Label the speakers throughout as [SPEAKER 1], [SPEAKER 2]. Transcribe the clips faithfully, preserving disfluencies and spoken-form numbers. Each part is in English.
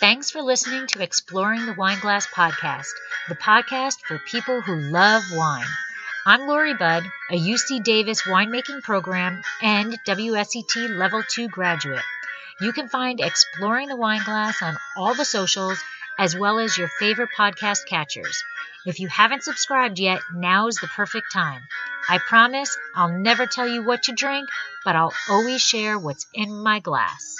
[SPEAKER 1] Thanks for listening to Exploring the Wine Glass podcast, the podcast for people who love wine. I'm Lori Budd, a U C Davis winemaking program and W S E T Level two graduate. You can find Exploring the Wine Glass on all the socials as well as your favorite podcast catchers. If you haven't subscribed yet, now is the perfect time. I promise I'll never tell you what to drink, but I'll always share what's in my glass.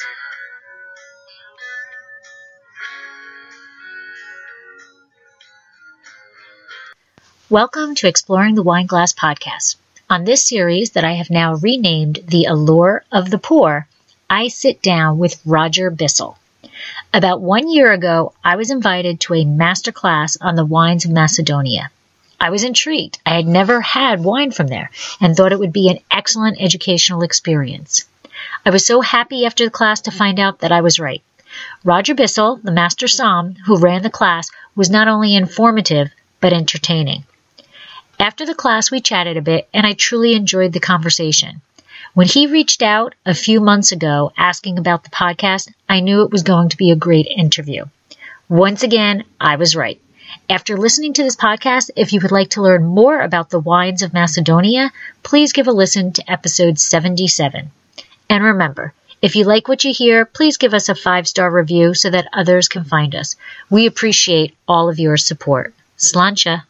[SPEAKER 1] Welcome to Exploring the Wine Glass podcast. On this series that I have now renamed The Allure of the Pour, I sit down with Roger Bissell. About one year ago, I was invited to a masterclass on the wines of Macedonia. I was intrigued. I had never had wine from there and thought it would be an excellent educational experience. I was so happy after the class to find out that I was right. Roger Bissell, the master somm who ran the class, was not only informative, but entertaining. After the class, we chatted a bit, and I truly enjoyed the conversation. When he reached out a few months ago asking about the podcast, I knew it was going to be a great interview. Once again, I was right. After listening to this podcast, if you would like to learn more about the wines of Macedonia, please give a listen to episode seventy-seven. And remember, if you like what you hear, please give us a five-star review so that others can find us. We appreciate all of your support. Slancha.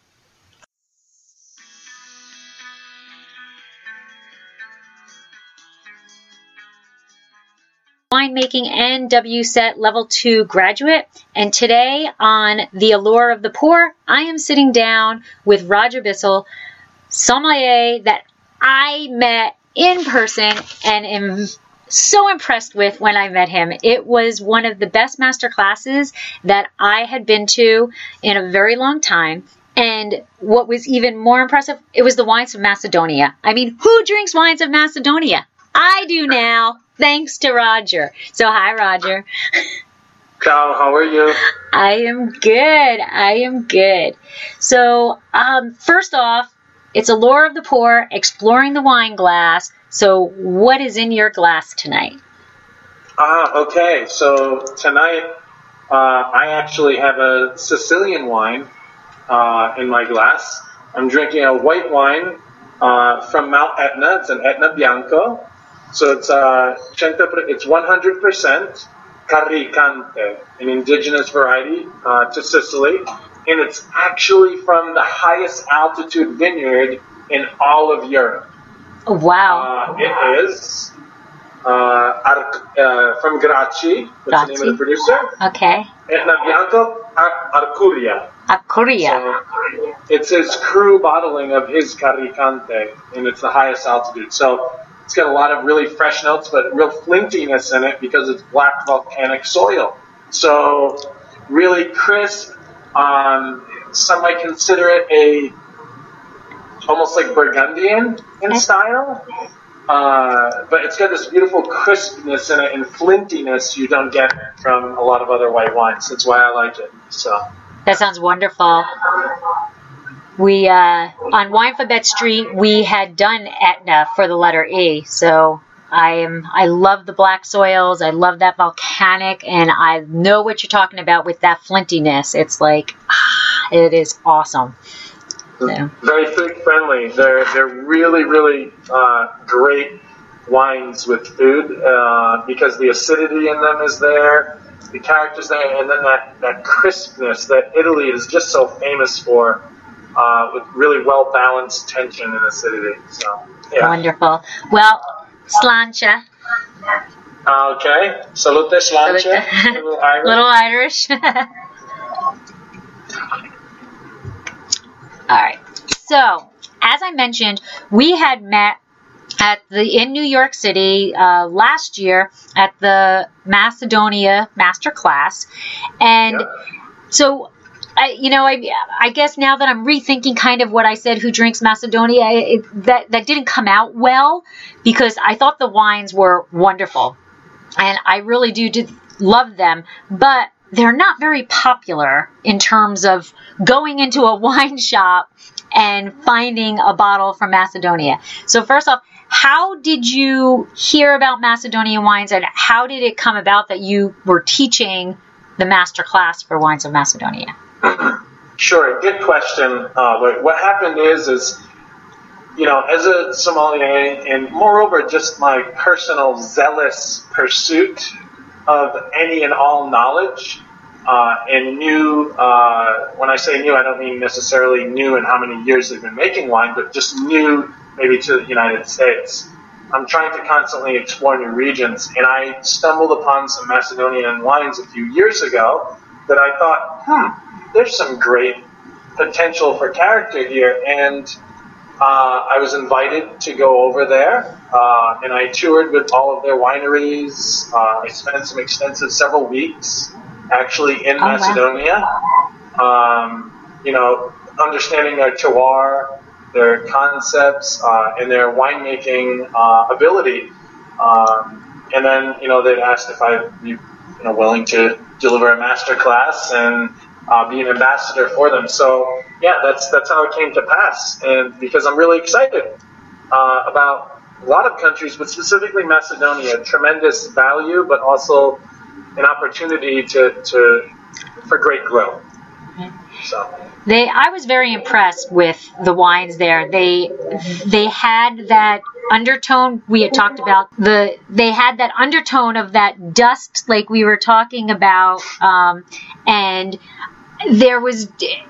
[SPEAKER 1] Winemaking and W S E T Level two graduate, and today on The Allure of the Pour, I am sitting down with Roger Bissell, sommelier that I met in person and am so impressed with when I met him. It was one of the best master classes that I had been to in a very long time. And what was even more impressive, it was the wines of Macedonia. I mean, who drinks wines of Macedonia? I do now, thanks to Roger. So, hi, Roger.
[SPEAKER 2] Ciao, how are you?
[SPEAKER 1] I am good. I am good. So, um, first off, it's Allure of the Pour, exploring the wine glass. So, what is in your glass tonight?
[SPEAKER 2] Ah, okay. So, tonight, uh, I actually have a Sicilian wine uh, in my glass. I'm drinking a white wine uh, from Mount Etna. It's an Etna Bianco. So it's uh, it's one hundred percent Carricante, an indigenous variety uh, to Sicily, and it's actually from the highest altitude vineyard in all of Europe.
[SPEAKER 1] Oh, wow!
[SPEAKER 2] Uh, it is uh, Ar- uh, from Gracchi. What's the name of the producer?
[SPEAKER 1] Okay.
[SPEAKER 2] Etna Bianco Ar- Arcuria.
[SPEAKER 1] Arcuria.
[SPEAKER 2] So it's his cru bottling of his Carricante, and it's the highest altitude. So it's got a lot of really fresh notes, but real flintiness in it because it's black volcanic soil. So really crisp. Um, some might consider it a almost like Burgundian in style. Uh, but it's got this beautiful crispness in it and flintiness you don't get from a lot of other white wines. That's why I like it. So
[SPEAKER 1] that sounds wonderful. We, uh, on Winefabet Street, we had done Etna for the letter E. So I am, I love the black soils. I love that volcanic, and I know what you're talking about with that flintiness. It's like, ah, it is awesome. So.
[SPEAKER 2] Very food friendly. They're, they're really, really, uh, great wines with food, uh, because the acidity in them is there, the character's there, and then that, that crispness that Italy is just so famous for. Uh, with really well-balanced tension and acidity. So, yeah.
[SPEAKER 1] Wonderful. Well, Slancha.
[SPEAKER 2] Okay. Salute, Slancha.
[SPEAKER 1] Salute.
[SPEAKER 2] Little Irish.
[SPEAKER 1] Little Irish. All right. So, as I mentioned, we had met at the in New York City uh, last year at the Macedonia Master Class, and yeah. so. I, you know, I, I guess now that I'm rethinking kind of what I said, who drinks Macedonia, it, that, that didn't come out well because I thought the wines were wonderful. And I really do did love them, but they're not very popular in terms of going into a wine shop and finding a bottle from Macedonia. So first off, how did you hear about Macedonian wines and how did it come about that you were teaching the master class for Wines of Macedonia?
[SPEAKER 2] Sure, good question. Uh, what, what happened is, is, you know, as a sommelier, and moreover, just my personal zealous pursuit of any and all knowledge, uh, and new, uh, when I say new, I don't mean necessarily new in how many years they've been making wine, but just new maybe to the United States. I'm trying to constantly explore new regions, and I stumbled upon some Macedonian wines a few years ago that I thought, hmm, there's some great potential for character here, and uh, I was invited to go over there, uh, and I toured with all of their wineries. Uh, I spent some extensive several weeks actually in
[SPEAKER 1] Oh,
[SPEAKER 2] Macedonia, um, you know, understanding their terroir, their concepts, uh, and their winemaking uh, ability. Um, and then, you know, they'd asked if I'd be, you know, willing to deliver a master class and uh, be an ambassador for them. So, yeah, that's that's how it came to pass. And because I'm really excited uh, about a lot of countries, but specifically Macedonia, tremendous value, but also an opportunity to, to for great growth. So.
[SPEAKER 1] They, I was very impressed with the wines there. They, they had that undertone we had talked about. The they had that undertone of that dust, like we were talking about, um, and there was,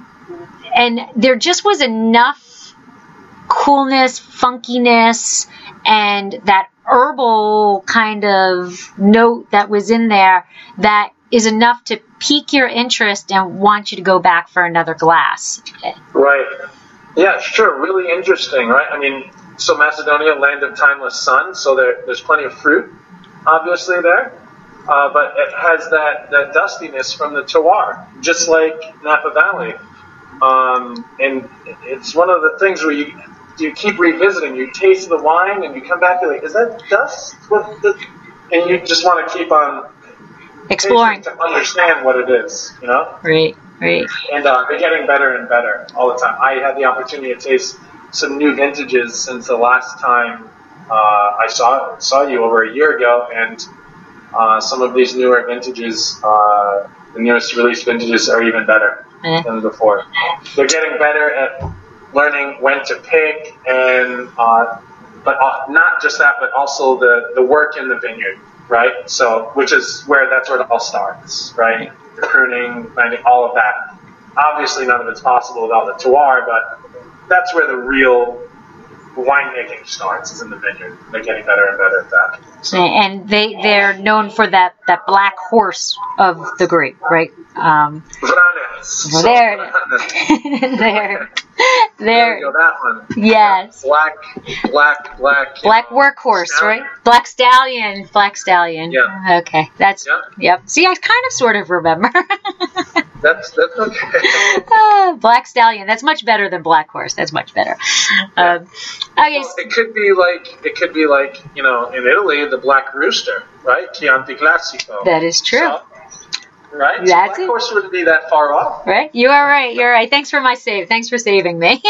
[SPEAKER 1] and there just was enough coolness, funkiness, and that herbal kind of note that was in there that is enough to pique your interest and want you to go back for another glass.
[SPEAKER 2] Right. Yeah, sure. Really interesting, right? I mean, so Macedonia, land of timeless sun, so there, there's plenty of fruit, obviously, there. Uh, but it has that, that dustiness from the terroir, just like Napa Valley. Um, and it's one of the things where you you keep revisiting. You taste the wine and you come back, you're like, is that dust? What the? And you just want to keep on
[SPEAKER 1] exploring
[SPEAKER 2] to understand what it is, you know?
[SPEAKER 1] Right, right.
[SPEAKER 2] And uh, they're getting better and better all the time. I had the opportunity to taste some new vintages since the last time uh, I saw saw you over a year ago, and uh, some of these newer vintages, uh, the newest release vintages, are even better eh. than before. They're getting better at learning when to pick, and uh, but uh, not just that, but also the, the work in the vineyard. Right, so which is where that's where it all starts, right? The pruning, planting, all of that. Obviously, none of it's possible without the terroir, but that's where the real winemaking starts, is in the vineyard. They're getting better and better at that. So.
[SPEAKER 1] And they they're known for that, that black horse of the grape, right? Um,
[SPEAKER 2] Vranes.
[SPEAKER 1] There, there, there.
[SPEAKER 2] There you go, that one.
[SPEAKER 1] Yes.
[SPEAKER 2] Black, black, black.
[SPEAKER 1] Black workhorse,
[SPEAKER 2] stallion.
[SPEAKER 1] right? Black stallion, black stallion.
[SPEAKER 2] Yeah.
[SPEAKER 1] Okay, that's
[SPEAKER 2] yeah.
[SPEAKER 1] Yep. See, I kind of sort of remember.
[SPEAKER 2] that's that's okay.
[SPEAKER 1] uh, black stallion. That's much better than black horse. That's much better.
[SPEAKER 2] Yeah.
[SPEAKER 1] Um, okay.
[SPEAKER 2] Well, it could be like it could be like you know in Italy the black rooster, right? Chianti Classico.
[SPEAKER 1] That is true.
[SPEAKER 2] So, right?
[SPEAKER 1] That's
[SPEAKER 2] so black
[SPEAKER 1] it.
[SPEAKER 2] horse wouldn't be that far off.
[SPEAKER 1] Right? You are right. You're right. Thanks for my save. Thanks for saving me.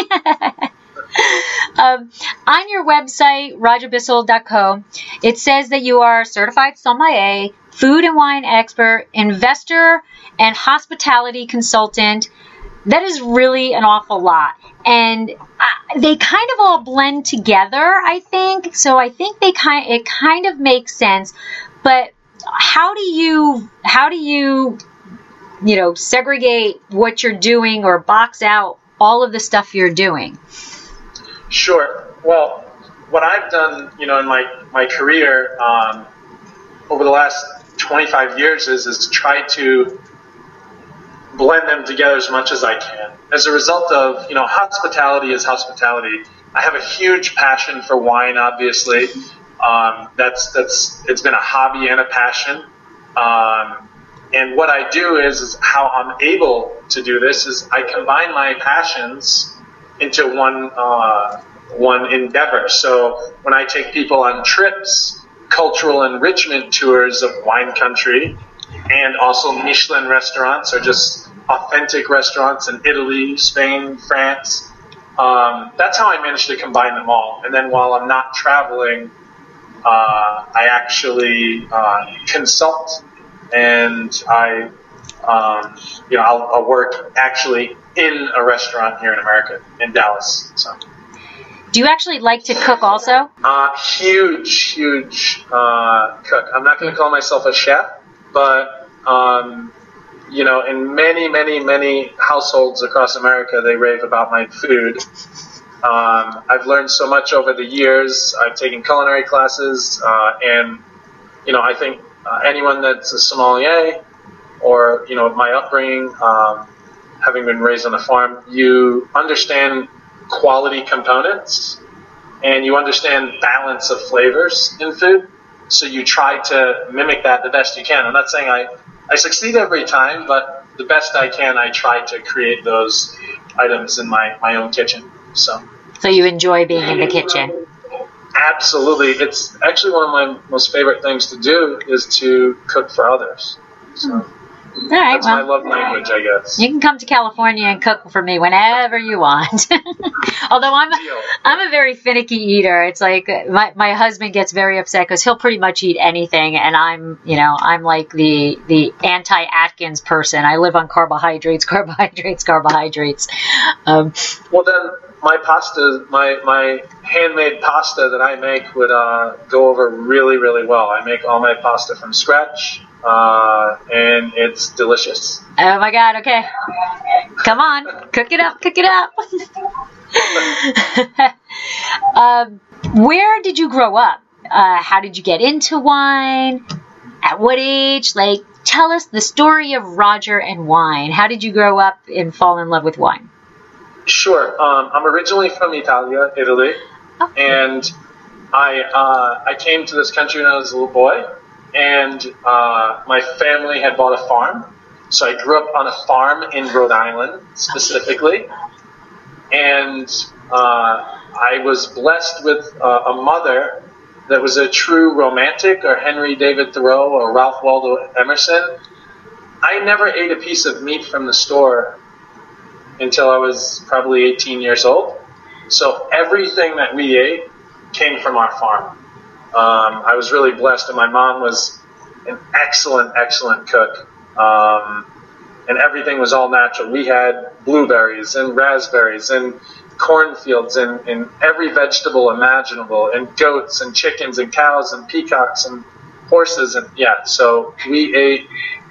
[SPEAKER 1] um, on your website, roger bissell dot co, it says that you are a certified sommelier, food and wine expert, investor, and hospitality consultant. That is really an awful lot. And uh, they kind of all blend together, I think. So I think they kind it kind of makes sense. But how do you how do you you know segregate what you're doing or box out all of the stuff you're doing?
[SPEAKER 2] Sure. Well, what I've done, you know, in my my career um, over the last twenty-five years is is to try to blend them together as much as I can. As a result of, you know, hospitality is hospitality. I have a huge passion for wine, obviously. Um, that's that's it's been a hobby and a passion. Um, and what I do is, is how I'm able to do this is I combine my passions into one uh, one endeavor. So when I take people on trips, cultural enrichment tours of wine country, and also Michelin restaurants or just authentic restaurants in Italy, Spain, France. Um, that's how I managed to combine them all. And then while I'm not traveling, uh, I actually uh, consult and I um, you know, I'll, I'll work actually in a restaurant here in America, in Dallas. So.
[SPEAKER 1] Do you actually like to cook also?
[SPEAKER 2] Uh, huge, huge uh, cook. I'm not going to call myself a chef, but, um, you know, in many, many, many households across America, they rave about my food. Um, I've learned so much over the years. I've taken culinary classes, uh, and, you know, I think uh, anyone that's a sommelier or, you know, my upbringing, um, having been raised on a farm, you understand quality components and you understand balance of flavors in food, so you try to mimic that the best you can. I'm not saying I, I succeed every time, but the best I can, I try to create those items in my, my own kitchen. So.
[SPEAKER 1] So you enjoy being in the kitchen?
[SPEAKER 2] Absolutely. It's actually one of my most favorite things to do is to cook for others. So.
[SPEAKER 1] All right,
[SPEAKER 2] That's
[SPEAKER 1] well,
[SPEAKER 2] my love language, I guess.
[SPEAKER 1] You can come to California and cook for me whenever you want. Although I'm
[SPEAKER 2] Deal.
[SPEAKER 1] I'm a very finicky eater. It's like my my husband gets very upset because he'll pretty much eat anything, and I'm you know I'm like the the anti-Atkins person. I live on carbohydrates, carbohydrates, carbohydrates. Um,
[SPEAKER 2] well then, my pasta, my my handmade pasta that I make would uh, go over really really well. I make all my pasta from scratch. Uh, and it's delicious.
[SPEAKER 1] Oh my God, okay. Come on, cook it up, cook it up. um, where did you grow up? Uh, how did you get into wine? At what age? Like, tell us the story of Roger and wine. How did you grow up and fall in love with wine?
[SPEAKER 2] Sure. Um, I'm originally from Italia, Italy. Oh. And I, uh, I came to this country when I was a little boy. And uh, my family had bought a farm, so I grew up on a farm in Rhode Island specifically, and uh, I was blessed with uh, a mother that was a true romantic, or Henry David Thoreau, or Ralph Waldo Emerson. I never ate a piece of meat from the store until I was probably eighteen years old, so everything that we ate came from our farm. Um, I was really blessed, and my mom was an excellent, excellent cook, um, and everything was all natural. We had blueberries and raspberries and cornfields and, and every vegetable imaginable, and goats and chickens and cows and peacocks and horses, and yeah, so we ate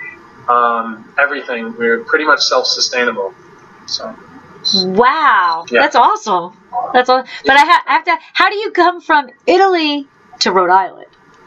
[SPEAKER 2] um, everything. We were pretty much self-sustainable. So.
[SPEAKER 1] Wow, yeah. That's awesome. That's all. But I, ha- I have to. How do you come from Italy to Rhode Island?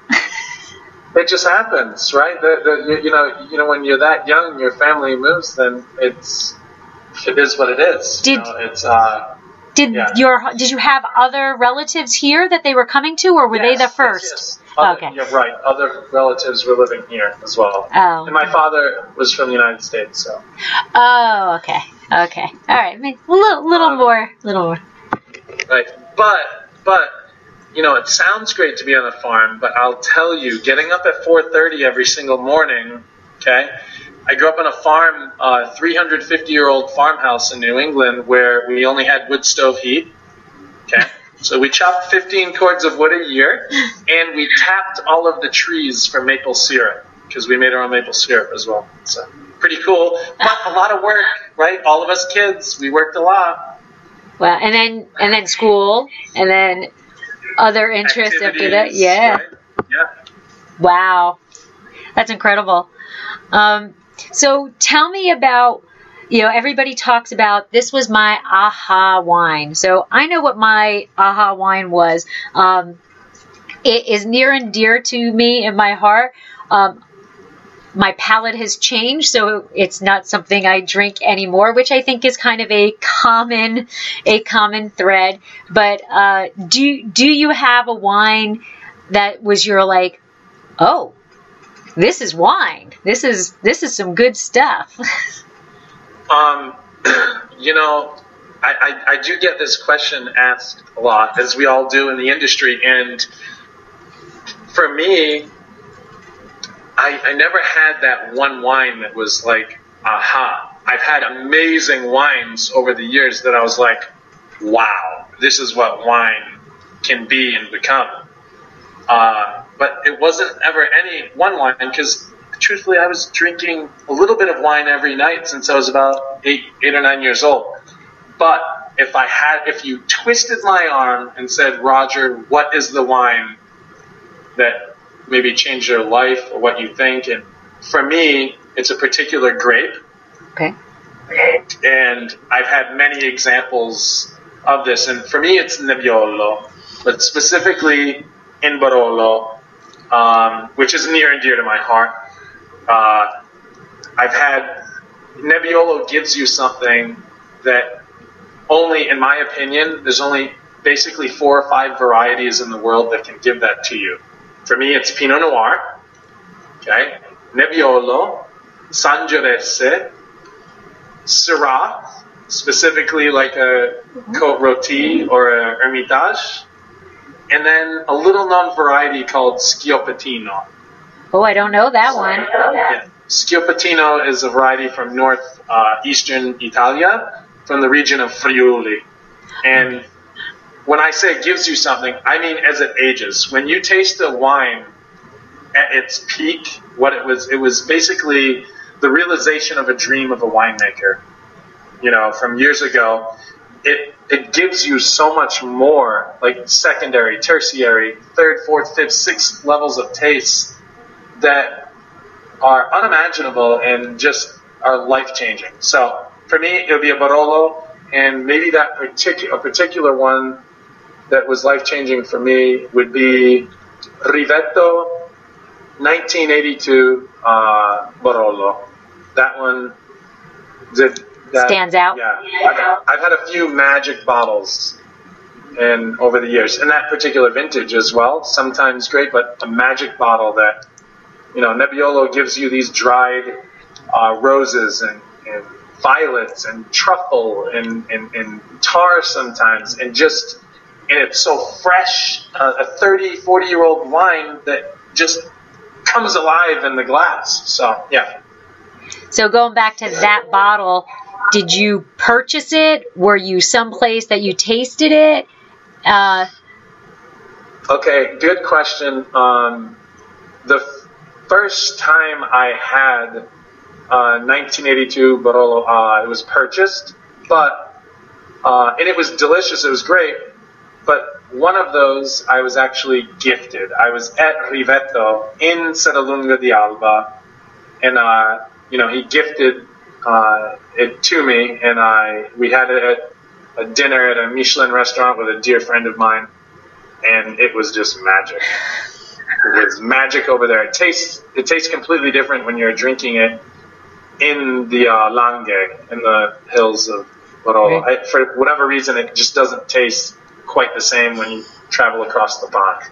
[SPEAKER 2] It just happens, right? The, the, you know, you know, when you're that young, your family moves, then it's it is what it is.
[SPEAKER 1] Did
[SPEAKER 2] you know, it's uh,
[SPEAKER 1] did
[SPEAKER 2] yeah.
[SPEAKER 1] your did you have other relatives here that they were coming to, or were
[SPEAKER 2] yes,
[SPEAKER 1] they the first?
[SPEAKER 2] Yes, yes. Other,
[SPEAKER 1] okay,
[SPEAKER 2] you're right. Other relatives were living here as well.
[SPEAKER 1] Oh,
[SPEAKER 2] and my father was from the United States, so.
[SPEAKER 1] Oh, okay, okay, all right, a little, little um, more, little more.
[SPEAKER 2] Right, but but. You know, it sounds great to be on a farm, but I'll tell you, getting up at four thirty every single morning, okay? I grew up on a farm, a uh, three hundred fifty year old farmhouse in New England where we only had wood stove heat, okay? So we chopped fifteen cords of wood a year, and we tapped all of the trees for maple syrup, because we made our own maple syrup as well. So, pretty cool, but a lot of work, right? All of us kids, we worked a lot.
[SPEAKER 1] Well, and then, and then school, and then... Other interests after that, yeah.
[SPEAKER 2] Right? Yeah.
[SPEAKER 1] Wow, that's incredible. Um, so tell me about, you know, everybody talks about this was my aha wine. So I know what my aha wine was. Um, it is near and dear to me in my heart. Um, my palate has changed, so it's not something I drink anymore, which I think is kind of a common, a common thread. But uh, do do you have a wine that was your like, oh, this is wine. This is this is some good stuff.
[SPEAKER 2] um, you know, I, I I do get this question asked a lot, as we all do in the industry, and for me, I, I never had that one wine that was like, aha. I've had amazing wines over the years that I was like, wow, this is what wine can be and become. Uh, but it wasn't ever any one wine, because truthfully, I was drinking a little bit of wine every night since I was about eight, eight or nine years old. But if I had, if you twisted my arm and said, Roger, what is the wine that maybe changed your life or what you think? And for me, it's a particular grape.
[SPEAKER 1] Okay.
[SPEAKER 2] And I've had many examples of this. And for me, it's Nebbiolo, but specifically in Barolo, um, which is near and dear to my heart. Uh, I've had, Nebbiolo gives you something that only, in my opinion, there's only basically four or five varieties in the world that can give that to you. For me, it's Pinot Noir, okay, Nebbiolo, Sangiovese, Syrah, specifically like a Côte Rôtie or a Hermitage, and then a little known variety called Schiopettino.
[SPEAKER 1] Oh, I don't know that one.
[SPEAKER 2] Yeah. Schiopettino is a variety from north uh, eastern Italia, from the region of Friuli. And when I say it gives you something, I mean as it ages. When you taste a wine at its peak, what it was, it was basically the realization of a dream of a winemaker, you know, from years ago. It it gives you so much more, like secondary, tertiary, third, fourth, fifth, sixth levels of taste that are unimaginable and just are life-changing. So for me, it would be a Barolo, and maybe that particular, a particular one that was life-changing for me would be Rivetto nineteen eighty-two uh, Barolo. That one did, that,
[SPEAKER 1] stands out.
[SPEAKER 2] Yeah, I've, I've had a few magic bottles, and over the years, in that particular vintage as well. Sometimes great, but a magic bottle that, you know, Nebbiolo gives you these dried uh, roses and, and violets and truffle and, and, and tar sometimes, and just, and it's so fresh, uh, a thirty, forty year old wine that just comes alive in the glass. So, yeah.
[SPEAKER 1] So going back to that bottle, did you purchase it? Were you someplace that you tasted it? Uh,
[SPEAKER 2] okay, good question. Um, the f- first time I had uh, nineteen eighty-two Barolo, uh, it was purchased, but uh, and it was delicious. It was great. But one of those I was actually gifted. I was at Rivetto in Serralunga di Alba, and uh, you know, he gifted uh, it to me, and I we had it at a dinner at a Michelin restaurant with a dear friend of mine, and it was just magic. It was magic over there. It tastes it tastes completely different when you're drinking it in the uh, Langhe, in the hills of Barolo.
[SPEAKER 1] Right.
[SPEAKER 2] I, for whatever reason, it just doesn't taste quite the same when you travel across the pond.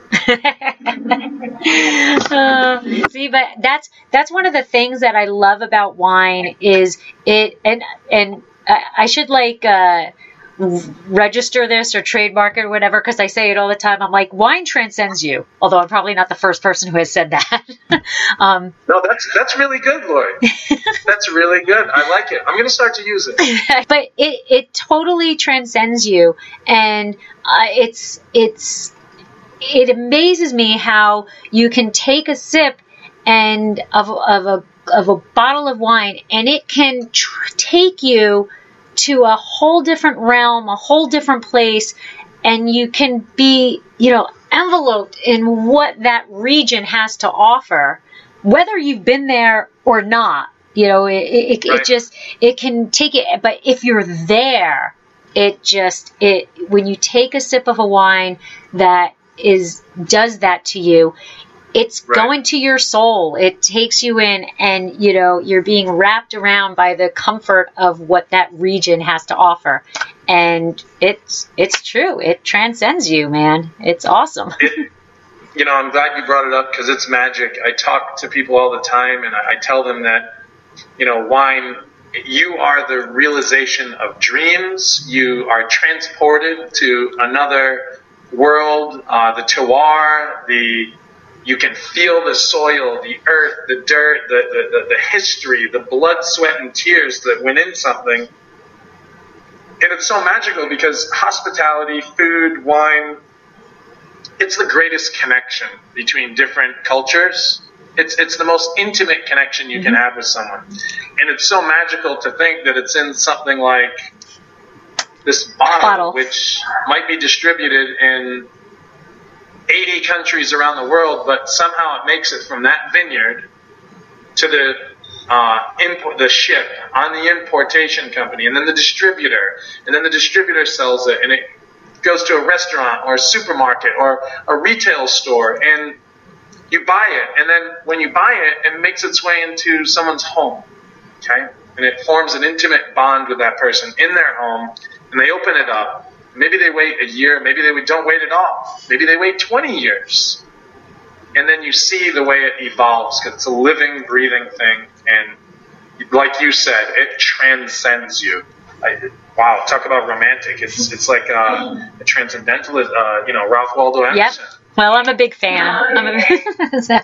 [SPEAKER 1] uh, see, but that's that's one of the things that I love about wine is it, and and I, I should like uh, register this or trademark it or whatever, because I say it all the time. I'm like, wine transcends you, although I'm probably not the first person who has said that. um,
[SPEAKER 2] no, that's that's really good, Lori. That's really good. I like it. I'm going to start to use it.
[SPEAKER 1] But it it totally transcends you, and uh, it's it's it amazes me how you can take a sip and of of a of a bottle of wine, and it can tr- take you to a whole different realm, a whole different place, and you can be, you know, enveloped in what that region has to offer, whether you've been there or not. You know, it it,
[SPEAKER 2] right.
[SPEAKER 1] it just it can take it, but if you're there, it just it when you take a sip of a wine that is does that to you, it's
[SPEAKER 2] right.
[SPEAKER 1] going to your soul. It takes you in, and you know you're being wrapped around by the comfort of what that region has to offer, and it's it's true. It transcends you, man. It's awesome.
[SPEAKER 2] It, you know, I'm glad you brought it up because it's magic. I talk to people all the time, and I, I tell them that, you know, wine, you are the realization of dreams. You are transported to another world, uh, the terroir, the you can feel the soil, the earth, the dirt, the, the, the, the history, the blood, sweat, and tears that went in something. And it's so magical because hospitality, food, wine, it's the greatest connection between different cultures. it's it's the most intimate connection you mm-hmm. can have with someone. And it's so magical to think that it's in something like this bottle,
[SPEAKER 1] bottle.
[SPEAKER 2] which might be distributed in eighty countries around the world, but somehow it makes it from that vineyard to the uh, import, the ship on the importation company, and then the distributor, and then the distributor sells it, and it goes to a restaurant or a supermarket or a retail store, and you buy it, and then when you buy it, it makes its way into someone's home, okay? And it forms an intimate bond with that person in their home, and they open it up. Maybe they wait a year, maybe they don't wait at all. Maybe they wait twenty years. And then you see the way it evolves, because it's a living, breathing thing, and like you said, it transcends you. I, wow, talk about romantic. It's it's like uh, a transcendentalist, uh, you know, Ralph Waldo Emerson.
[SPEAKER 1] Yep. Well, I'm a big fan. I'm a, so,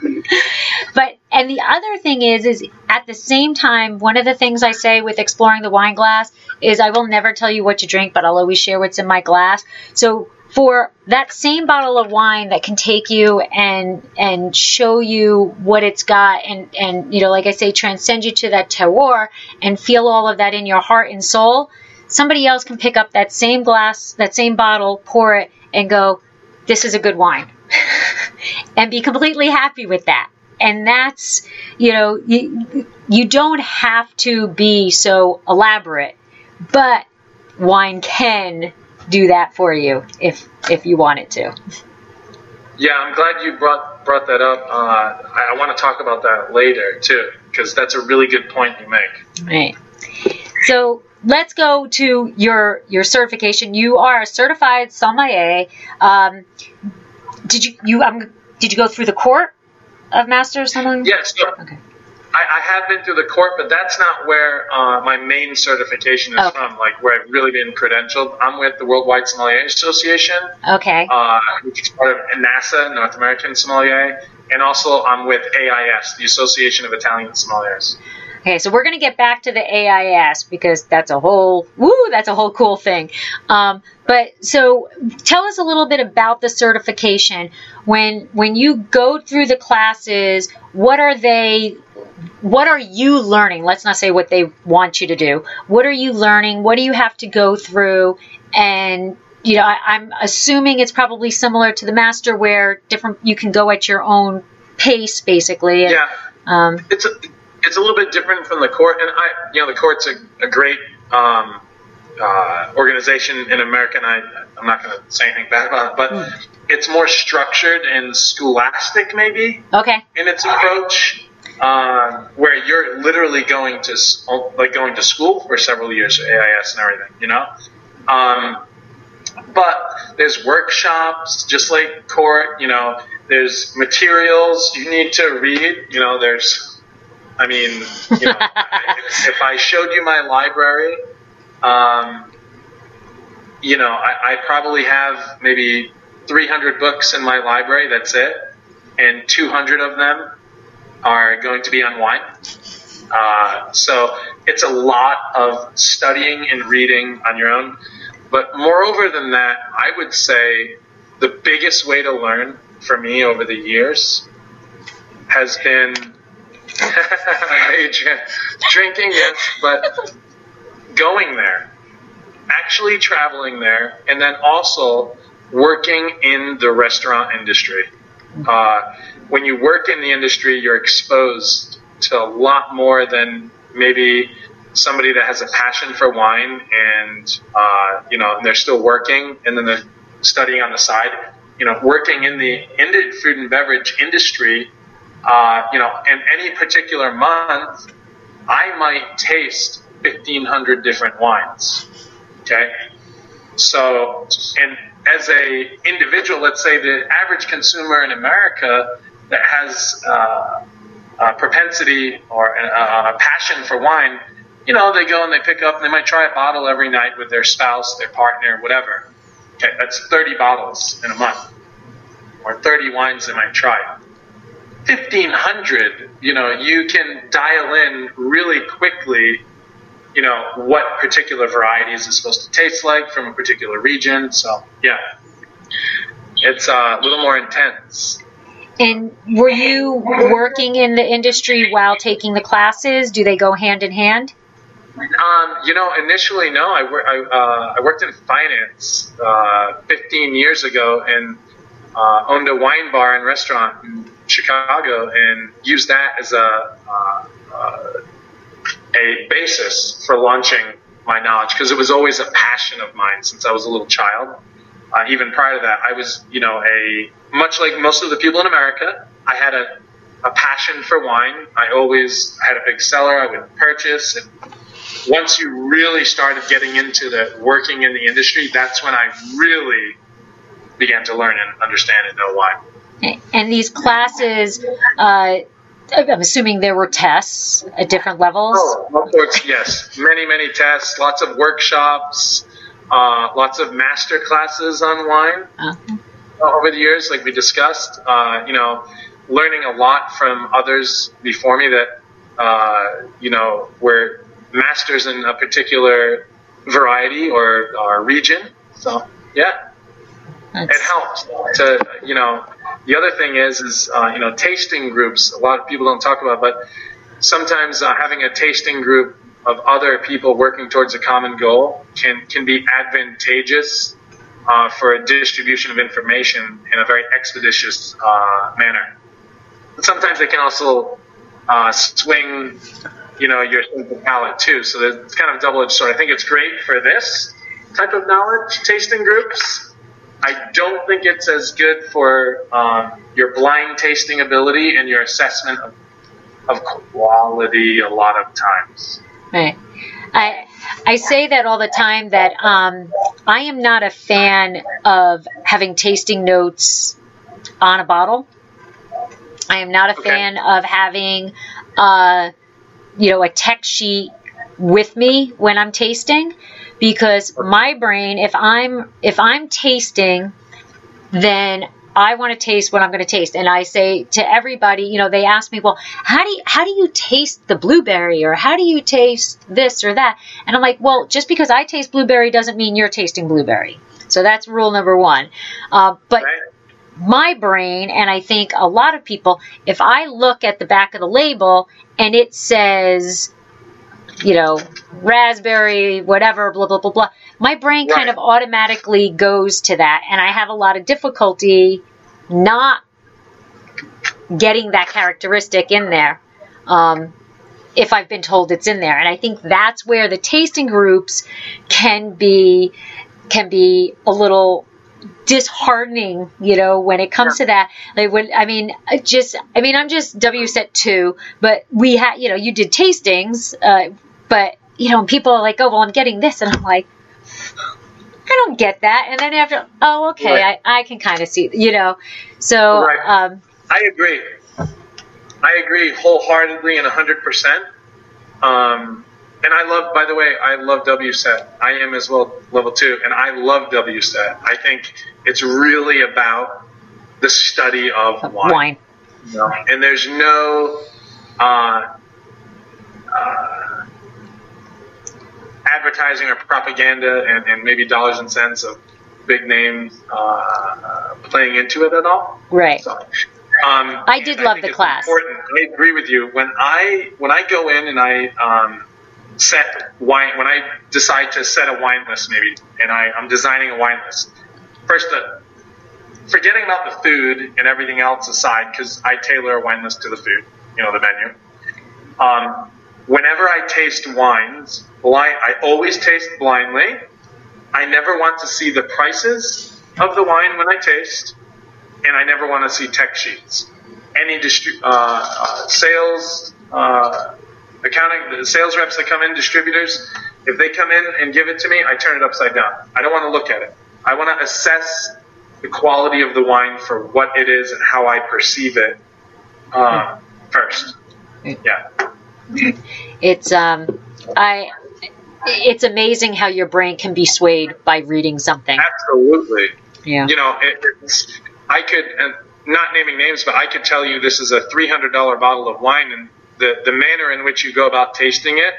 [SPEAKER 1] but and the other thing is, is at the same time, one of the things I say with exploring the wine glass is I will never tell you what to drink, but I'll always share what's in my glass. So for that same bottle of wine that can take you and and show you what it's got, and and you know, like I say, transcend you to that terroir and feel all of that in your heart and soul. Somebody else can pick up that same glass, that same bottle, pour it, and go, this is a good wine, and be completely happy with that. And that's, you know, you, you don't have to be so elaborate, but wine can do that for you if if you want it to.
[SPEAKER 2] Yeah, I'm glad you brought brought that up. Uh, I, I want to talk about that later too, because that's a really good point you make.
[SPEAKER 1] Right. So let's go to your your certification. You are a certified sommelier. Um, did you you um did you go through the court of master sommelier?
[SPEAKER 2] Yes. Yeah, so okay. I, I have been through the court, but that's not where uh, my main certification is okay. from. Like where I've really been credentialed. I'm with the Worldwide Sommelier Association.
[SPEAKER 1] Okay.
[SPEAKER 2] Uh, which is part of NASA, North American Sommelier, and also I'm with A I S, the Association of Italian Sommeliers.
[SPEAKER 1] Okay, so we're going to get back to the A I S because that's a whole, woo, that's a whole cool thing. Um, but so tell us a little bit about the certification. When when you go through the classes, what are they, what are you learning? Let's not say what they want you to do. What are you learning? What do you have to go through? And, you know, I, I'm assuming it's probably similar to the master where different, you can go at your own pace, basically.
[SPEAKER 2] Yeah.
[SPEAKER 1] Um,
[SPEAKER 2] it's a, It's a little bit different from the court, and I, you know, the court's a, a great um, uh, organization in America, and I, I'm not going to say anything bad about it, but mm. it's more structured and scholastic, maybe.
[SPEAKER 1] Okay.
[SPEAKER 2] In its approach, uh, where you're literally going to like going to school for several years, A I S and everything, you know. Um, but there's workshops, just like court. You know, there's materials you need to read. You know, there's. I mean, you know, if I showed you my library, um, you know, I, I probably have maybe three hundred books in my library, that's it, and two hundred of them are going to be on wine. Uh, so it's a lot of studying and reading on your own. But moreover than that, I would say the biggest way to learn for me over the years has been drinking, yes, but going there, actually traveling there, and then also working in the restaurant industry. Uh, when you work in the industry, you're exposed to a lot more than maybe somebody that has a passion for wine and, uh, you know, and they're still working and then they're studying on the side. You know, working in the in the food and beverage industry, uh, you know, in any particular month, I might taste fifteen hundred different wines. Okay? So, and as a individual, let's say the average consumer in America that has uh, a propensity or a, a passion for wine, you know, they go and they pick up and they might try a bottle every night with their spouse, their partner, whatever. Okay, that's thirty bottles in a month, or thirty wines they might try. fifteen hundred, you know, you can dial in really quickly, you know, what particular varieties is supposed to taste like from a particular region. So, yeah, it's uh, a little more intense.
[SPEAKER 1] And were you working in the industry while taking the classes? Do they go hand in hand?
[SPEAKER 2] Um, you know, initially, no. I, wor- I, uh, I worked in finance uh, fifteen years ago and uh, owned a wine bar and restaurant in Chicago and used that as a uh, uh, a basis for launching my knowledge because it was always a passion of mine since I was a little child. Uh, even prior to that, I was, you know, a much like most of the people in America, I had a, a passion for wine. I always had a big cellar I would purchase. And once you really started getting into the working in the industry, that's when I really began to learn and understand and know wine.
[SPEAKER 1] And these classes, uh, I'm assuming there were tests at different levels?
[SPEAKER 2] Oh, of course, yes. Many, many tests, lots of workshops. Uh, lots of master classes on wine uh-huh. over the years, like we discussed. Uh, you know, learning a lot from others before me that, uh, you know, were masters in a particular variety or, or region. So, yeah, That's... it helps to, you know. The other thing is, is uh, you know, tasting groups. A lot of people don't talk about, but sometimes uh, having a tasting group of other people working towards a common goal can, can be advantageous uh, for a distribution of information in a very expeditious uh, manner. But sometimes they can also uh, swing, you know, your sense of palate too. So it's kind of a double-edged sword. I think it's great for this type of knowledge, tasting groups. I don't think it's as good for um, your blind tasting ability and your assessment of, of quality a lot of times.
[SPEAKER 1] Right. I I say that all the time that um, I am not a fan of having tasting notes on a bottle. I am not a okay. fan of having, uh, you know, a text sheet with me when I'm tasting, because my brain, if I'm if I'm tasting, then I want to taste what I'm going to taste. And I say to everybody, you know, they ask me, well, how do you, how do you taste the blueberry, or how do you taste this or that? And I'm like, well, just because I taste blueberry doesn't mean you're tasting blueberry. So that's rule number one. Uh, but right. my brain, and I think a lot of people, if I look at the back of the label and it says, you know, raspberry, whatever, blah, blah, blah, blah, my brain right. kind of automatically goes to that. And I have a lot of difficulty not getting that characteristic in there um, if I've been told it's in there. And I think that's where the tasting groups can be, can be a little disheartening, you know, when it comes yeah. to that. Like when, I mean, just, I mean, I'm just W S E T two, but we had, you know, you did tastings, uh, but, you know, people are like, oh, well, I'm getting this. And I'm like, I don't get that. And then after, oh, okay, right. I, I can kind of see, you know. So, right. um,
[SPEAKER 2] I agree. I agree wholeheartedly and one hundred percent. Um, and I love, by the way, I love W S E T. I am as well level two, and I love W S E T. I think it's really about the study of wine.
[SPEAKER 1] Wine.
[SPEAKER 2] You know? And there's no uh, uh, advertising or propaganda and, and maybe dollars and cents of big names uh, uh, playing into it at all.
[SPEAKER 1] Right.
[SPEAKER 2] So, um,
[SPEAKER 1] I did love
[SPEAKER 2] I
[SPEAKER 1] the class.
[SPEAKER 2] Important. I agree with you. When I when I go in and I um, set wine, when I decide to set a wine list, maybe, and I, I'm designing a wine list. First, uh, forgetting about the food and everything else aside, because I tailor a wine list to the food, you know, the menu. Um, whenever I taste wines, blind, I always taste blindly. I never want to see the prices of the wine when I taste, and I never want to see text sheets. Any distri- uh, uh, sales, uh, accounting, the sales reps that come in, distributors, if they come in and give it to me, I turn it upside down. I don't want to look at it. I want to assess the quality of the wine for what it is and how I perceive it uh, first. Yeah.
[SPEAKER 1] It's um, I. It's amazing how your brain can be swayed by reading something.
[SPEAKER 2] Absolutely.
[SPEAKER 1] Yeah.
[SPEAKER 2] You know, it, it's, I could, uh, not naming names, but I could tell you this is a three hundred dollars bottle of wine, and the, the manner in which you go about tasting it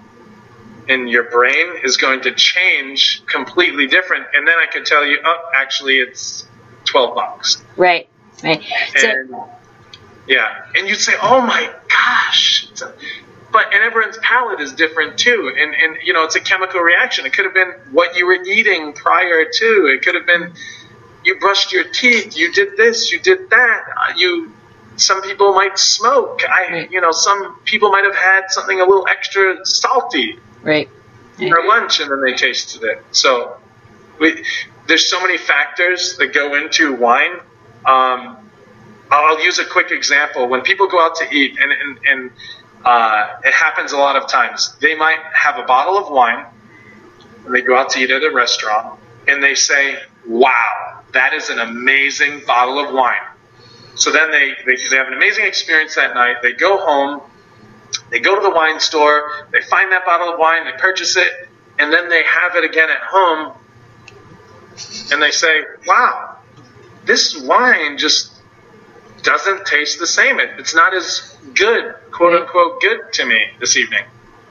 [SPEAKER 2] in your brain is going to change completely different. And then I could tell you, oh, actually it's twelve bucks.
[SPEAKER 1] Right. Right.
[SPEAKER 2] And,
[SPEAKER 1] So,
[SPEAKER 2] yeah. And you'd say, oh my gosh. But, and everyone's palate is different too. And, and, you know, it's a chemical reaction. It could have been what you were eating prior to. It could have been you brushed your teeth, you did this, you did that. Uh, you, some people might smoke. I,
[SPEAKER 1] right.
[SPEAKER 2] you know, some people might have had something a little extra salty.
[SPEAKER 1] Right.
[SPEAKER 2] For lunch, and then they tasted it. So we, there's so many factors that go into wine. Um, I'll use a quick example. When people go out to eat, and, and, and uh, it happens a lot of times, they might have a bottle of wine, and they go out to eat at a restaurant, and they say, wow, that is an amazing bottle of wine. So then they, they, they have an amazing experience that night. They go home. They go to the wine store, they find that bottle of wine, they purchase it, and then they have it again at home, and they say, wow, this wine just doesn't taste the same. It, it's not as good, quote-unquote, good to me this evening.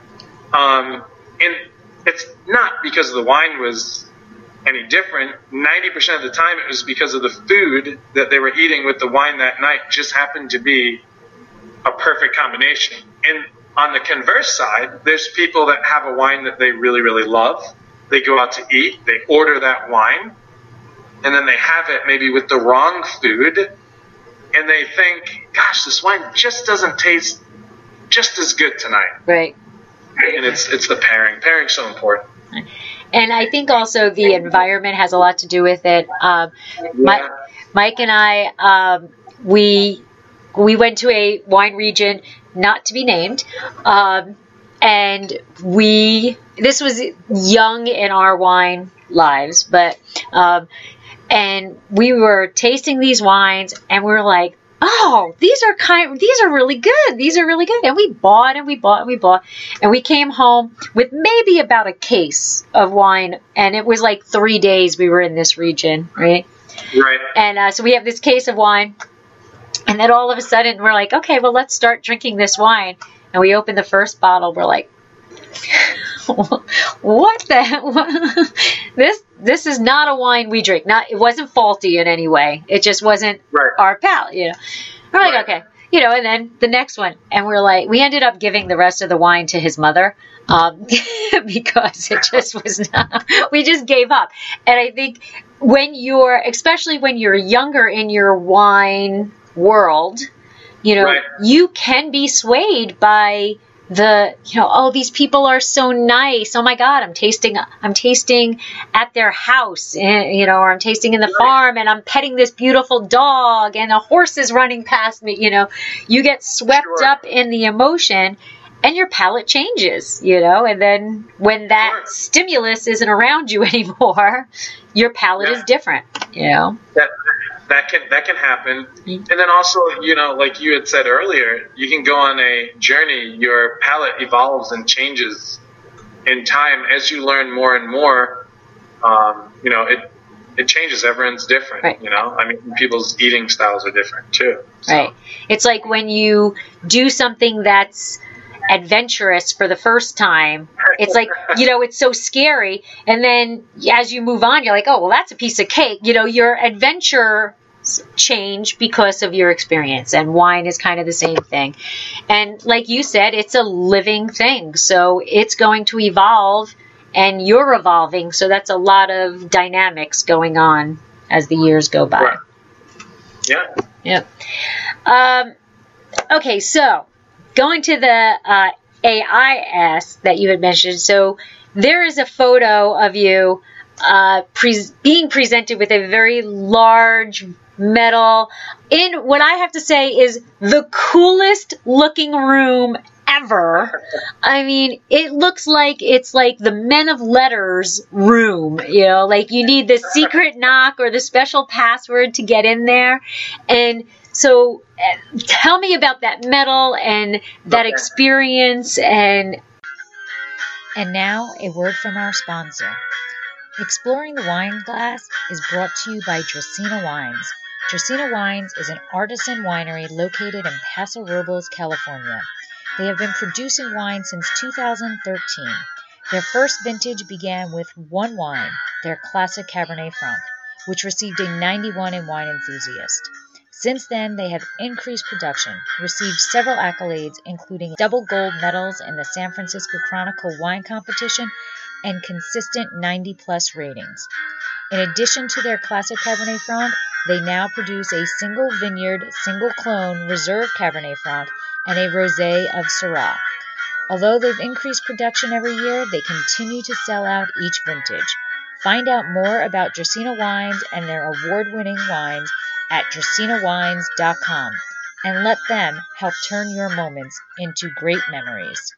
[SPEAKER 2] Um, and it's not because the wine was any different. ninety percent of the time it was because of the food that they were eating with the wine that night just happened to be a perfect combination. And on the converse side, there's people that have a wine that they really, really love. They go out to eat, they order that wine, and then they have it maybe with the wrong food, and they think, gosh, this wine just doesn't taste just as good tonight.
[SPEAKER 1] Right.
[SPEAKER 2] And it's it's the pairing. Pairing's so important.
[SPEAKER 1] And I think also the environment has a lot to do with it. Um,
[SPEAKER 2] Yeah.
[SPEAKER 1] Mike, Mike and I, um, we... We went to a wine region, not to be named, um, and we, this was young in our wine lives, but, um, and we were tasting these wines, and we were like, oh, these are kind, these are really good, these are really good, and we bought, and we bought, and we bought, and we came home with maybe about a case of wine, and it was like three days we were in this region, right?
[SPEAKER 2] Right.
[SPEAKER 1] And uh, so we have this case of wine. And then all of a sudden, we're like, okay, well, let's start drinking this wine. And we open the first bottle. We're like, what the hell? this this is not a wine we drink. Not it wasn't faulty in any way. It just wasn't
[SPEAKER 2] right.
[SPEAKER 1] our palate. You know, we're like,
[SPEAKER 2] right.
[SPEAKER 1] okay, you know. And then the next one, and we're like, we ended up giving the rest of the wine to his mother um, because it just was not. We just gave up. And I think when you're, especially when you're younger in your wine world, you know,
[SPEAKER 2] right.
[SPEAKER 1] you can be swayed by the, you know, oh, these people are so nice. Oh my God, I'm tasting, I'm tasting at their house, and, you know, or I'm tasting in the right. farm, and I'm petting this beautiful dog, and a horse is running past me. You know, you get swept
[SPEAKER 2] sure.
[SPEAKER 1] up in the emotion, and your palate changes, you know, and then when that
[SPEAKER 2] sure.
[SPEAKER 1] stimulus isn't around you anymore, your palate
[SPEAKER 2] yeah.
[SPEAKER 1] is different, you know.
[SPEAKER 2] That, That can that can happen. And then also, you know, like you had said earlier, you can go on a journey. Your palate evolves and changes in time as you learn more and more. Um, you know, it it changes. Everyone's different.
[SPEAKER 1] Right.
[SPEAKER 2] You know, I mean, people's eating styles are different too. So.
[SPEAKER 1] Right. It's like when you do something that's adventurous for the first time, it's like, you know, it's so scary, and then as you move on, you're like, oh, well, that's a piece of cake. You know, your adventure change because of your experience, and wine is kind of the same thing. And like you said, it's a living thing, so it's going to evolve, and you're evolving, so that's a lot of dynamics going on as the years go by.
[SPEAKER 2] Right. Yeah.
[SPEAKER 1] Yeah. Um, okay, so going to the uh, A I S that you had mentioned, so there is a photo of you uh, pre- being presented with a very large medal in what I have to say is the coolest looking room ever. I mean, it looks like it's like the Men of Letters room, you know, like you need the secret knock or the special password to get in there. And so uh, tell me about that medal and that
[SPEAKER 2] okay.
[SPEAKER 1] experience. And
[SPEAKER 3] and now a word from our sponsor. Exploring the Wine Glass is brought to you by Dracaena Wines. Dracaena Wines is an artisan winery located in Paso Robles, California. They have been producing wine since two thousand thirteen. Their first vintage began with one wine, their classic Cabernet Franc, which received a ninety-one in Wine Enthusiast. Since then, they have increased production, received several accolades, including double gold medals in the San Francisco Chronicle Wine Competition and consistent ninety plus ratings. In addition to their classic Cabernet Franc, they now produce a single vineyard, single clone reserve Cabernet Franc and a rosé of Syrah. Although they've increased production every year, they continue to sell out each vintage. Find out more about Dracaena Wines and their award-winning wines at dracaena wines dot com and let them help turn your moments into great memories.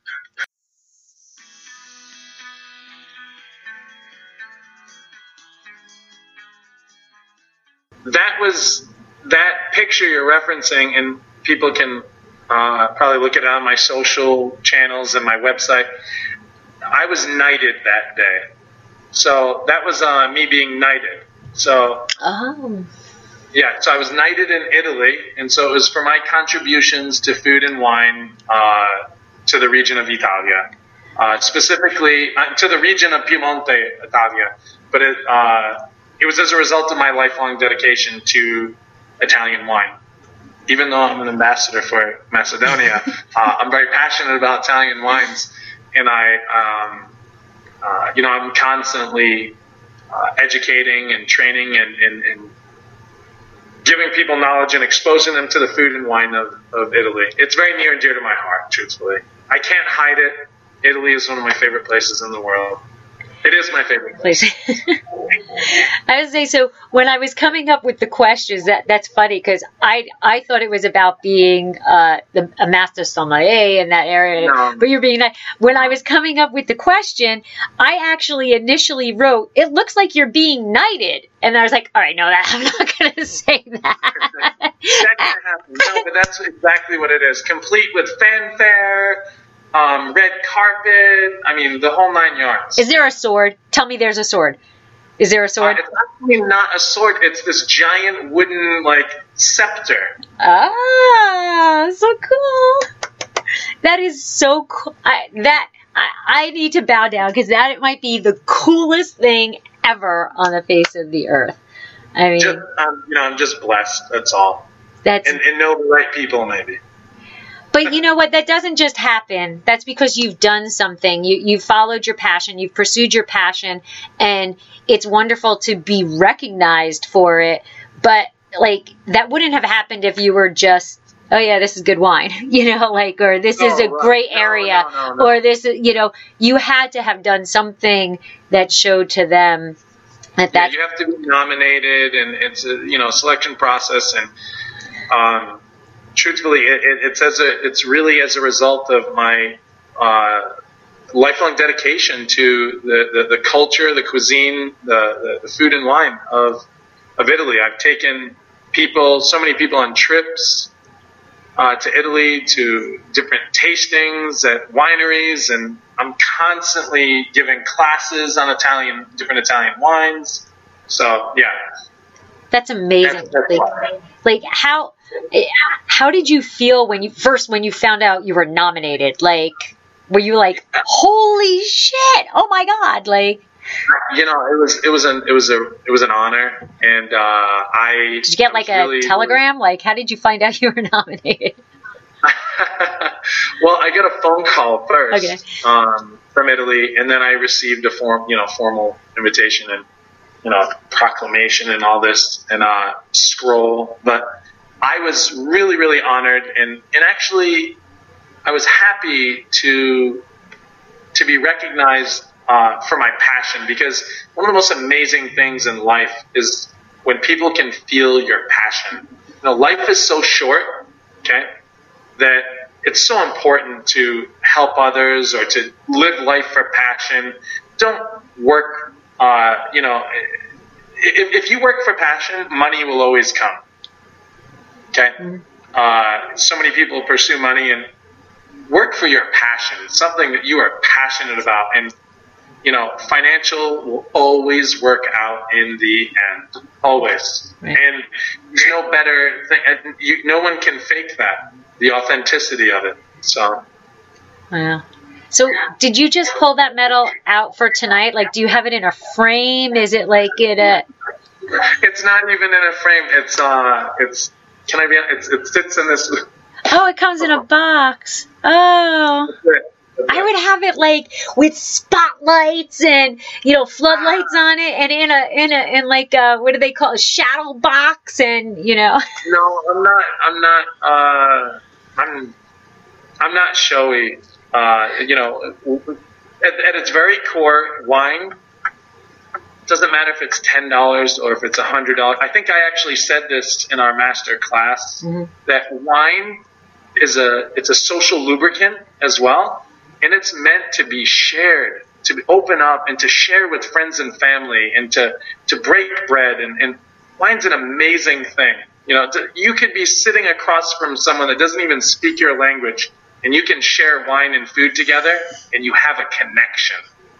[SPEAKER 2] That was that picture you're referencing, and people can uh, probably look it on my social channels and my website. I was knighted that day. So that was uh, me being knighted. So,
[SPEAKER 1] Oh.
[SPEAKER 2] yeah, so I was knighted in Italy, and so it was for my contributions to food and wine uh, to the region of Italia, uh, specifically uh, to the region of Piemonte, Italia. But it, uh, it was as a result of my lifelong dedication to Italian wine. Even though I'm an ambassador for Macedonia, uh, I'm very passionate about Italian wines, and I, um, uh, you know, I'm constantly uh, educating and training and, and, and giving people knowledge and exposing them to the food and wine of, of Italy. It's very near and dear to my heart, truthfully. I can't hide it. Italy is one of my favorite places in the world. It is my favorite place.
[SPEAKER 1] I was saying, so when I was coming up with the questions, that that's funny because I I thought it was about being uh, the, a master sommelier in that area,
[SPEAKER 2] No.
[SPEAKER 1] but you're being nice. When I was coming up with the question, I actually initially wrote, "It looks like you're being knighted," and I was like, "All right, no, that I'm not going to say that."
[SPEAKER 2] That can't happen. No, but that's exactly what it is. Complete with fanfare. Um, red carpet, I mean, the whole nine yards.
[SPEAKER 1] Is there a sword? Tell me there's a sword. Is there a sword?
[SPEAKER 2] Uh, it's actually not a sword. It's this giant wooden, like, scepter.
[SPEAKER 1] Ah, so cool. That is so cool. I, that, I, I need to bow down because that might be the coolest thing ever on the face of the earth. I mean,
[SPEAKER 2] Just, um, you know, I'm just blessed. That's all.
[SPEAKER 1] that's...
[SPEAKER 2] And, and know the right people, maybe.
[SPEAKER 1] But you know what? That doesn't just happen. That's because you've done something. You, you've followed your passion. You've pursued your passion. And it's wonderful to be recognized for it. But, like, that wouldn't have happened if you were just, oh, yeah, this is good wine. You know, like, or this
[SPEAKER 2] No,
[SPEAKER 1] is a
[SPEAKER 2] right.
[SPEAKER 1] great
[SPEAKER 2] No,
[SPEAKER 1] area.
[SPEAKER 2] no, no, no.
[SPEAKER 1] Or this, is- you know, you had to have done something that showed to them that
[SPEAKER 2] Yeah,
[SPEAKER 1] that's...
[SPEAKER 2] you have to be nominated, and it's a, you know, selection process. And um, truthfully, it, it, it's as a, it's really as a result of my uh, lifelong dedication to the, the, the culture, the cuisine, the, the, the food and wine of of Italy. I've taken people, so many people on trips uh, to Italy, to different tastings at wineries, and I'm constantly giving classes on Italian, different Italian wines. So yeah,
[SPEAKER 1] That's amazing.
[SPEAKER 2] That's- that's
[SPEAKER 1] like,
[SPEAKER 2] why.
[SPEAKER 1] like how how did you feel when you first when you found out you were nominated? Like, were you like, holy shit? Oh my god! Like,
[SPEAKER 2] you know, it was it was an it was a it was an honor, and uh, I
[SPEAKER 1] did you get like a
[SPEAKER 2] really,
[SPEAKER 1] telegram? Like, how did you find out you were nominated?
[SPEAKER 2] Well, I got a phone call first
[SPEAKER 1] Okay.
[SPEAKER 2] um, from Italy, and then I received a form, you know, formal invitation and you know proclamation and all this and uh, scroll. But I was really, really honored, and and actually, I was happy to to be recognized uh, for my passion, because one of the most amazing things in life is when people can feel your passion. You know, life is so short, okay, that it's so important to help others or to live life for passion. Don't work, uh, you know, if, if you work for passion, money will always come, okay? Uh, so many people pursue money, and work for your passion, something that you are passionate about, and you know, financial will always work out in the end, always.
[SPEAKER 1] Right.
[SPEAKER 2] And there's no better thing. and You, no one can fake that, the authenticity of it. So,
[SPEAKER 1] Wow. So, did you just pull that medal out for tonight? Like, do you have it in a frame? Is it like in a?
[SPEAKER 2] it's not even in a frame. It's uh, it's Can I be? It's, it sits in this.
[SPEAKER 3] Oh, it comes in a box. Oh. I would have it like with spotlights and, you know, floodlights on it, and in a in a in like a, what do they call it, a shadow box, and you know.
[SPEAKER 2] No, I'm not. I'm not. Uh, I'm. I'm not showy. Uh, you know, at, at its very core, wine. Doesn't matter if it's ten dollars or if it's a hundred dollars. I think I actually said this in our master class, mm-hmm. that wine is a it's a social lubricant as well. And it's meant to be shared, to open up and to share with friends and family, and to, to break bread. And, and wine's an amazing thing. You know, to, you could be sitting across from someone that doesn't even speak your language, and you can share wine and food together, and you have a connection.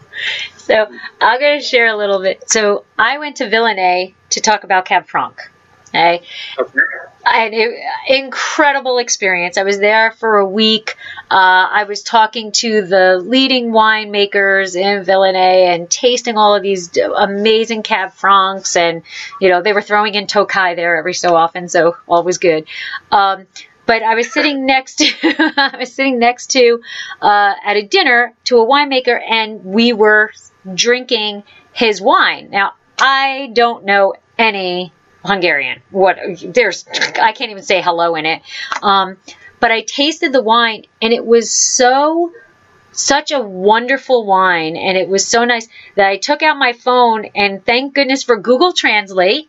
[SPEAKER 3] So I'm going to share a little bit. So I went to Villeneuve to talk about Cab Franc. Okay.
[SPEAKER 2] Okay.
[SPEAKER 3] And it, incredible experience. I was there for a week. Uh, I was talking to the leading winemakers in Villeneuve and tasting all of these amazing Cab Francs, and you know they were throwing in Tokai there every so often, so all was good. Um, but I was sitting next to I was sitting next to uh, at a dinner to a winemaker, and we were drinking his wine. Now I don't know any Hungarian. What there's, I can't even say hello in it. Um, but I tasted the wine, and it was so, such a wonderful wine, and it was so nice that I took out my phone, and thank goodness for Google Translate.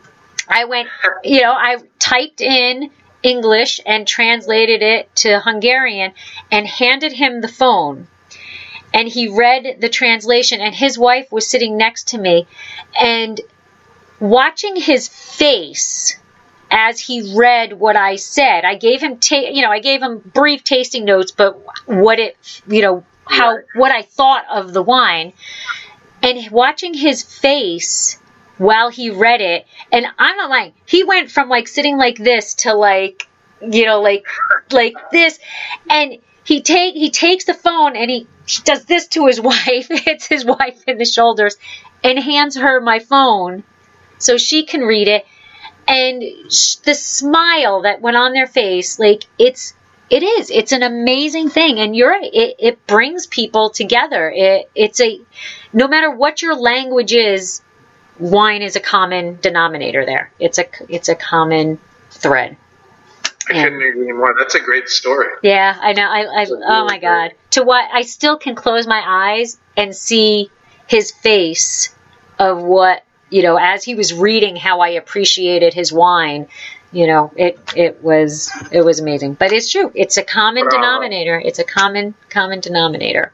[SPEAKER 3] I went, you know, I typed in English and translated it to Hungarian and handed him the phone. And he read the translation, and his wife was sitting next to me, and watching his face as he read what I said, I gave him, ta- you know, I gave him brief tasting notes, but what it, you know, how, what I thought of the wine, and watching his face while he read it, and I'm not lying, he went from like sitting like this to like, you know, like, like this, and he take, he takes the phone and he, he does this to his wife, hits his wife in the shoulders, and hands her my phone so she can read it, and sh- the smile that went on their face, like it's, it is, it's an amazing thing, and you're right, it, it brings people together. It, it's a, no matter what your language is, wine is a common denominator there. It's a, it's a common thread.
[SPEAKER 2] I and, couldn't agree more. That's a great story.
[SPEAKER 3] Yeah, I know. I, I oh my God. To what, I still can close my eyes and see his face of what, you know, as he was reading how I appreciated his wine, you know, it, it was, it was amazing. But it's true. It's a common Bravo. denominator. It's a common, common denominator.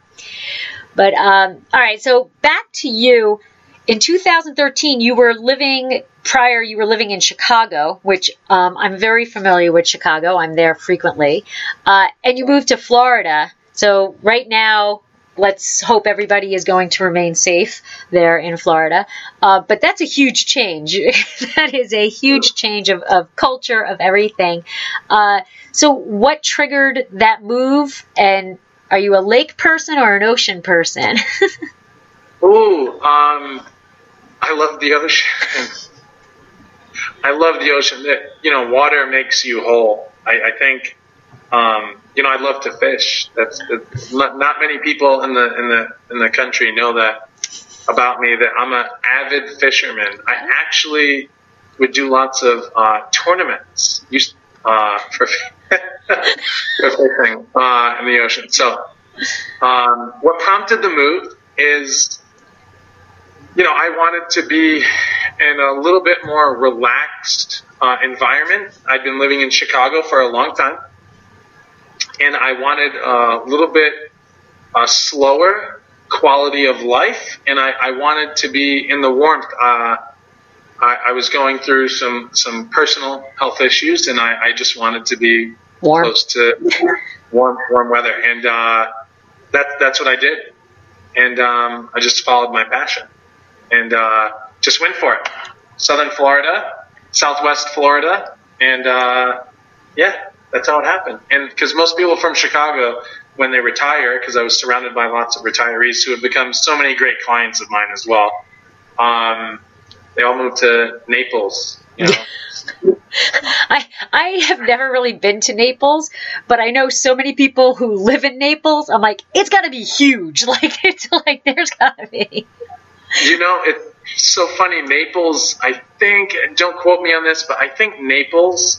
[SPEAKER 3] But, um, all right. So back to you. In two thousand thirteen, you were living, prior, you were living in Chicago, which, um, I'm very familiar with Chicago. I'm there frequently. Uh, and you moved to Florida. So right now, let's hope everybody is going to remain safe there in Florida. Uh, but that's a huge change. That is a huge change of, of culture, of everything. Uh, so what triggered that move? And are you a lake person or an ocean person?
[SPEAKER 2] Ooh, um, I love the ocean. I love the ocean. You know, water makes you whole. I, I think... Um, you know, I love to fish. That's, that's not, not many people in the in the in the country know that about me. That I'm an avid fisherman. I actually would do lots of uh, tournaments used uh, for, for fishing uh, in the ocean. So, um, what prompted the move is, you know, I wanted to be in a little bit more relaxed uh, environment. I'd been living in Chicago for a long time. And I wanted a little bit uh, slower quality of life, and I, I wanted to be in the warmth. Uh, I, I was going through some, some personal health issues, and I, I just wanted to be warm. Close to warm warm weather, and uh, that, that's what I did. And um, I just followed my passion, and uh, just went for it. Southern Florida, Southwest Florida, and uh, yeah. That's how it happened. And because most people from Chicago, when they retire, because I was surrounded by lots of retirees who have become so many great clients of mine as well, um, they all moved to Naples You know?
[SPEAKER 3] I I have never really been to Naples, but I know so many people who live in Naples. I'm like, it's got to be huge. Like, it's like, there's got to be.
[SPEAKER 2] You know, it's so funny. Naples, I think, don't quote me on this, but I think Naples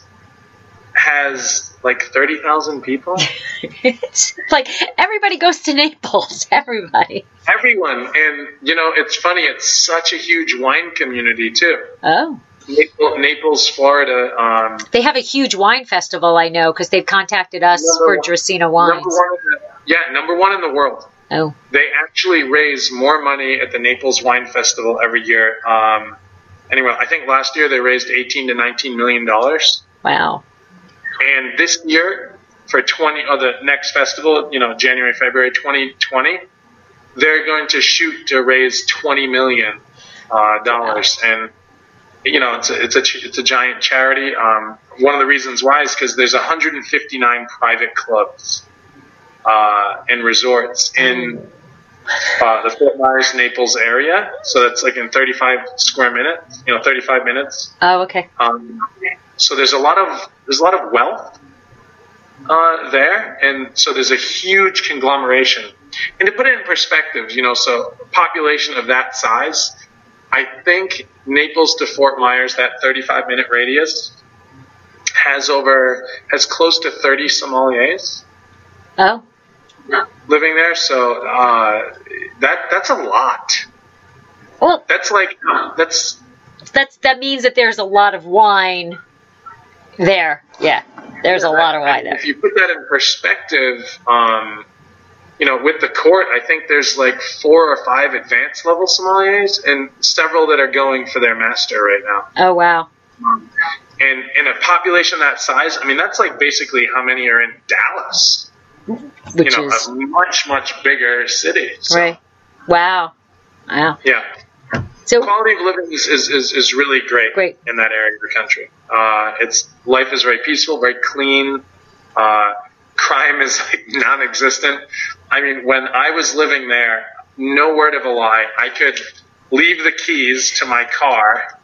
[SPEAKER 2] has like thirty thousand people.
[SPEAKER 3] It's like everybody goes to Naples. Everybody.
[SPEAKER 2] Everyone. And, you know, it's funny. It's such a huge wine community, too.
[SPEAKER 3] Oh.
[SPEAKER 2] Naples, Naples Florida. Um,
[SPEAKER 3] they have a huge wine festival, I know, because they've contacted us for
[SPEAKER 2] one,
[SPEAKER 3] Dracaena Wines.
[SPEAKER 2] Number one in the, yeah, number one in the world.
[SPEAKER 3] Oh.
[SPEAKER 2] They actually raise more money at the Naples Wine Festival every year. Um, anyway, I think last year they raised eighteen to nineteen million dollars.
[SPEAKER 3] Wow.
[SPEAKER 2] And this year, for twenty, or the next festival, you know, January, February twenty twenty, they're going to shoot to raise twenty million dollars. Uh, and, you know, it's a, it's a, it's a giant charity. Um, one of the reasons why is because there's one hundred fifty-nine private clubs uh, and resorts in uh, the Fort Myers, Naples area. So that's like in thirty-five square minutes, you know, thirty-five minutes.
[SPEAKER 3] Oh, okay.
[SPEAKER 2] Um, so there's a lot of, there's a lot of wealth uh, there. And so there's a huge conglomeration. And to put it in perspective, you know, so a population of that size, I think Naples to Fort Myers, that thirty-five minute radius, has over, has close to thirty sommeliers.
[SPEAKER 3] Oh.
[SPEAKER 2] Living there. So uh, that that's a lot.
[SPEAKER 3] Well,
[SPEAKER 2] that's like, that's...
[SPEAKER 3] That's, that means that there's a lot of wine there. Yeah, there's a lot of wine there.
[SPEAKER 2] If you put that in perspective, um, you know, with the court, I think there's like four or five advanced level sommeliers and several that are going for their master right now.
[SPEAKER 3] Oh, wow.
[SPEAKER 2] And in a population that size, I mean, that's like basically how many are in Dallas.
[SPEAKER 3] Which
[SPEAKER 2] you know,
[SPEAKER 3] is
[SPEAKER 2] a much, much bigger city. So.
[SPEAKER 3] Right. Wow. Wow.
[SPEAKER 2] Yeah.
[SPEAKER 3] So
[SPEAKER 2] quality of living is, is, is, is really great,
[SPEAKER 3] great
[SPEAKER 2] in that area of the country. Uh, it's life is very peaceful, very clean. Uh, crime is like non-existent. I mean, when I was living there, no word of a lie, I could leave the keys to my car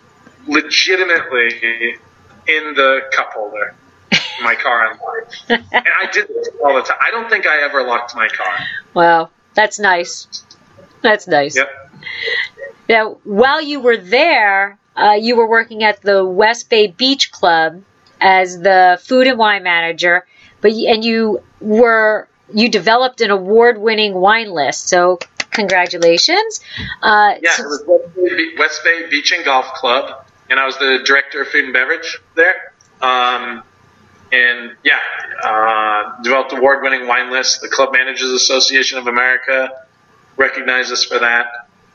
[SPEAKER 2] legitimately in the cup holder, my car unlocked. And I did this all the time. I don't think I ever locked my car.
[SPEAKER 3] Wow, that's nice. That's nice.
[SPEAKER 2] Yep.
[SPEAKER 3] Now, while you were there, uh, you were working at the West Bay Beach Club as the food and wine manager, but and you were you developed an award-winning wine list. So, congratulations! Uh,
[SPEAKER 2] yeah,
[SPEAKER 3] so,
[SPEAKER 2] it was West Bay, West Bay Beach and Golf Club, and I was the director of food and beverage there. Um, and yeah, uh, developed award-winning wine list. The Club Managers Association of America recognized us for that.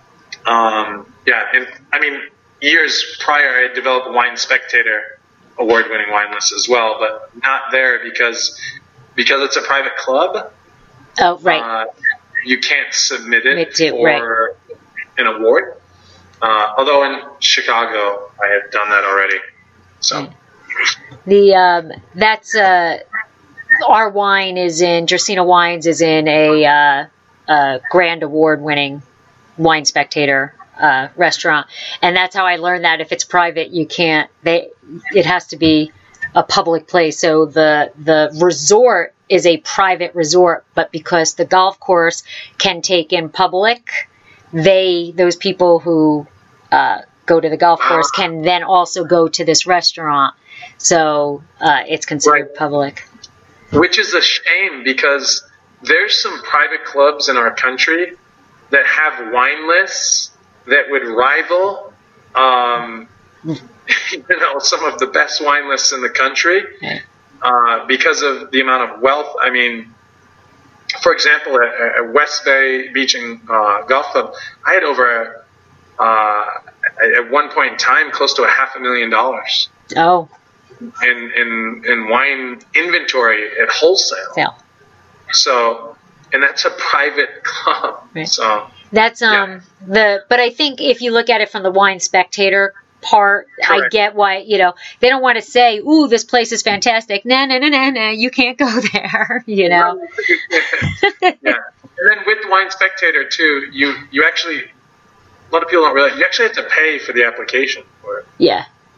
[SPEAKER 2] Um, yeah, and I mean, years prior, I had developed a Wine Spectator award-winning wine list as well, but not there because because it's a private club.
[SPEAKER 3] Oh, right.
[SPEAKER 2] Uh, you can't submit it
[SPEAKER 3] it,
[SPEAKER 2] for
[SPEAKER 3] right.
[SPEAKER 2] an award. Uh, although in Chicago, I had done that already. So
[SPEAKER 3] the um, that's uh, our wine is in Dracaena Wines is in a, uh, a grand award-winning Wine Spectator uh, restaurant, and that's how I learned that if it's private, you can't. They it has to be a public place. So the the resort is a private resort, but because the golf course can take in public, they those people who uh, go to the golf course can then also go to this restaurant. So uh, it's considered
[SPEAKER 2] right.
[SPEAKER 3] public,
[SPEAKER 2] which is a shame because there's some private clubs in our country that have wine lists that would rival, um, you know, some of the best wine lists in the country uh, because of the amount of wealth. I mean, for example, at, at West Bay Beach and uh, Golf Club, I had over, uh, at one point in time, close to a half a million dollars.
[SPEAKER 3] Oh.
[SPEAKER 2] In, in, in wine inventory at wholesale.
[SPEAKER 3] Yeah.
[SPEAKER 2] So, and that's a private club.
[SPEAKER 3] Right.
[SPEAKER 2] So
[SPEAKER 3] that's um
[SPEAKER 2] yeah.
[SPEAKER 3] the but I think if you look at it from the Wine Spectator part, correct. I get why, you know, they don't want to say, "Ooh, this place is fantastic." No, no, no, no, no, you can't go there, you know.
[SPEAKER 2] Yeah. And then with Wine Spectator too, you you actually a lot of people don't realize you actually have to pay for the application for it.
[SPEAKER 3] Yeah.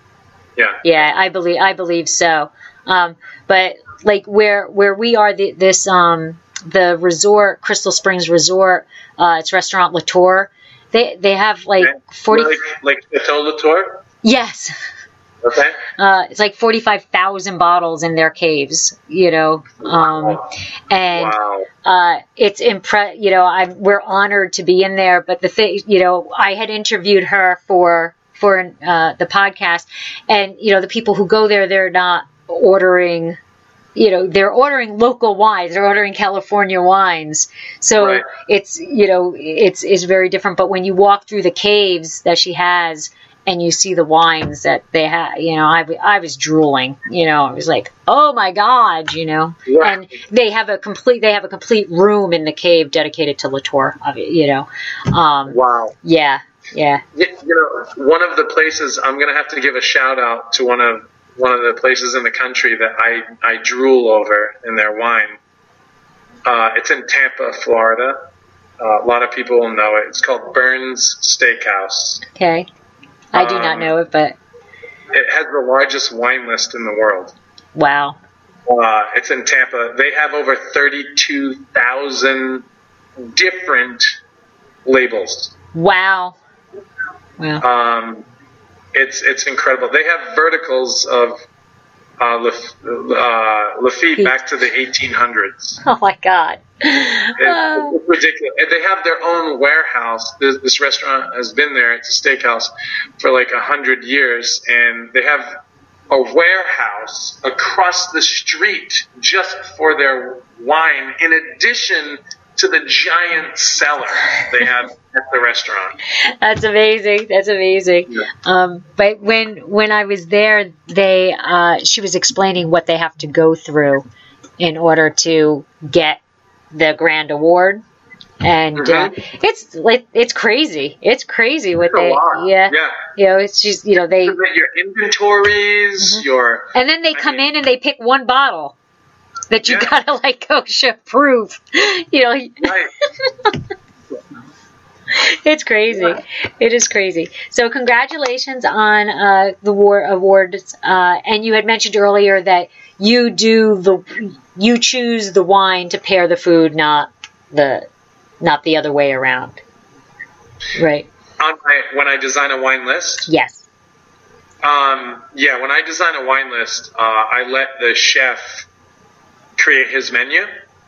[SPEAKER 2] Yeah.
[SPEAKER 1] Yeah, I believe I believe so. Um, but like where where we are, the, this um, the resort, Crystal Springs Resort, uh, it's restaurant Latour. They they have like
[SPEAKER 2] okay.
[SPEAKER 1] forty.
[SPEAKER 2] Like like Chateau Latour?
[SPEAKER 1] Yes.
[SPEAKER 2] Okay.
[SPEAKER 1] Uh, it's like forty-five thousand bottles in their caves, you know, um,
[SPEAKER 2] Wow.
[SPEAKER 1] and
[SPEAKER 2] Wow.
[SPEAKER 1] uh, it's impre- you know, I'm, we're honored to be in there. But the thing, you know, I had interviewed her for for uh, the podcast, and you know, the people who go there, they're not ordering. You know, they're ordering local wines. They're ordering California wines. So
[SPEAKER 2] Right.
[SPEAKER 1] it's, you know, it's it's very different. But when you walk through the caves that she has, and you see the wines that they have, you know, I, I was drooling, you know, I was like, oh my God, you know,
[SPEAKER 2] Right.
[SPEAKER 1] and they have a complete, they have a complete room in the cave dedicated to Latour, you know. Um,
[SPEAKER 2] Wow.
[SPEAKER 1] yeah, yeah.
[SPEAKER 2] You know, one of the places I'm going to have to give a shout out to one of one of the places in the country that I, I drool over in their wine. Uh, it's in Tampa, Florida. Uh, a lot of people will know it. It's called Burns Steakhouse.
[SPEAKER 1] Okay. I do
[SPEAKER 2] Um,
[SPEAKER 1] not know it, but
[SPEAKER 2] It has the largest wine list in the world.
[SPEAKER 1] wow.
[SPEAKER 2] Uh, it's in Tampa. They have over thirty-two thousand different labels.
[SPEAKER 1] Wow. Wow.
[SPEAKER 2] Um, it's it's incredible. They have verticals of uh, Laf- uh, Lafite back to the eighteen hundreds.
[SPEAKER 1] Oh my God.
[SPEAKER 2] It's,
[SPEAKER 1] Uh,
[SPEAKER 2] it's ridiculous. And they have their own warehouse. This, this restaurant has been there. It's a steakhouse for like a hundred years, and they have a warehouse across the street just for their wine, in addition to the giant cellar they have at the restaurant.
[SPEAKER 1] That's amazing. That's amazing.
[SPEAKER 2] Yeah.
[SPEAKER 1] Um, but when when I was there, they uh, she was explaining what they have to go through in order to get the grand award, and uh,
[SPEAKER 2] Mhm.
[SPEAKER 1] it's like it's crazy. It's crazy what
[SPEAKER 2] It's a
[SPEAKER 1] they
[SPEAKER 2] lot.
[SPEAKER 1] yeah.
[SPEAKER 2] Yeah.
[SPEAKER 1] You know, it's just you know they
[SPEAKER 2] Submit your inventories,
[SPEAKER 1] Mhm.
[SPEAKER 2] your
[SPEAKER 1] and then they
[SPEAKER 2] I
[SPEAKER 1] come
[SPEAKER 2] mean-
[SPEAKER 1] in and they pick one bottle that you
[SPEAKER 2] Yeah.
[SPEAKER 1] gotta like OSHA prove. You know.
[SPEAKER 2] right.
[SPEAKER 1] It's crazy.
[SPEAKER 2] Yeah.
[SPEAKER 1] It is crazy. So congratulations on uh, the war awards. Uh, and you had mentioned earlier that you do the you choose the wine to pair the food, not the not the other way around. Right.
[SPEAKER 2] On my, when I design a wine list,
[SPEAKER 1] Yes.
[SPEAKER 2] um, yeah, when I design a wine list, uh, I let the chef create his menu.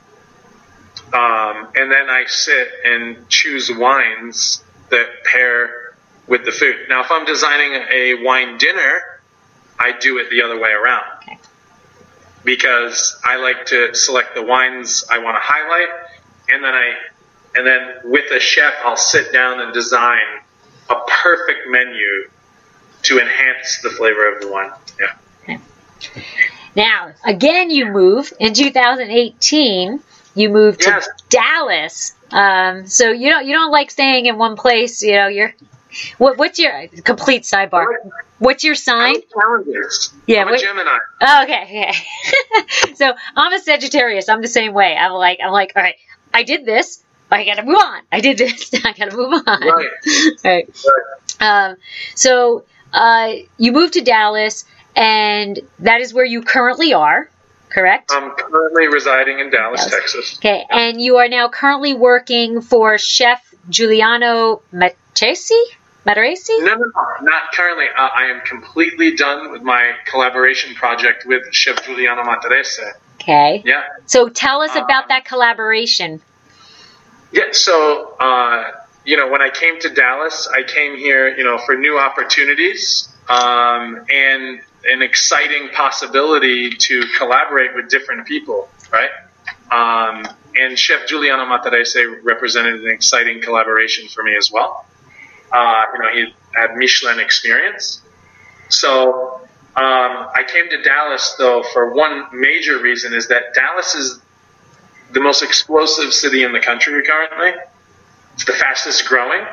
[SPEAKER 2] Um, and then I sit and choose wines that pair with the food. Now, if I'm designing a wine dinner, I do it the other way around.
[SPEAKER 1] Okay.
[SPEAKER 2] Because I like to select the wines I want to highlight, and then I, and then with a chef, I'll sit down and design a perfect menu to enhance the flavor of the wine. Yeah.
[SPEAKER 1] Now, again, you moved in two thousand eighteen. You moved to
[SPEAKER 2] Yes.
[SPEAKER 1] Dallas. Um, so you don't you don't like staying in one place. You know, you're. What, what's your complete sidebar? What's your
[SPEAKER 2] I
[SPEAKER 1] sign?
[SPEAKER 2] like challenges.
[SPEAKER 1] Yeah,
[SPEAKER 2] I'm a
[SPEAKER 1] what-
[SPEAKER 2] Gemini.
[SPEAKER 1] Oh, okay, okay. So I'm a Sagittarius. I'm the same way. I'm like, I'm like, all right, I did this. I gotta move on. I did this. I gotta move on.
[SPEAKER 2] Right.
[SPEAKER 1] Right.
[SPEAKER 2] Right.
[SPEAKER 1] Um, so uh, you moved to Dallas, and that is where you currently are, correct?
[SPEAKER 2] I'm currently residing in Dallas,
[SPEAKER 1] Dallas.
[SPEAKER 2] Texas.
[SPEAKER 1] Okay, and you are now currently working for Chef Giuliano Matresi? Matresi?
[SPEAKER 2] No, no, no, not currently. Uh, I am completely done with my collaboration project with Chef Giuliano Matrese.
[SPEAKER 1] Okay.
[SPEAKER 2] Yeah.
[SPEAKER 1] So tell us about
[SPEAKER 2] Um,
[SPEAKER 1] that collaboration.
[SPEAKER 2] Yeah, so, uh, you know, when I came to Dallas, I came here, you know, for new opportunities um, and an exciting possibility to collaborate with different people, right? Um, and Chef Giuliano Matrese represented an exciting collaboration for me as well. Uh, you know, he had Michelin experience. So um, I came to Dallas, though, for one major reason is that Dallas is the most explosive city in the country currently. It's the fastest growing.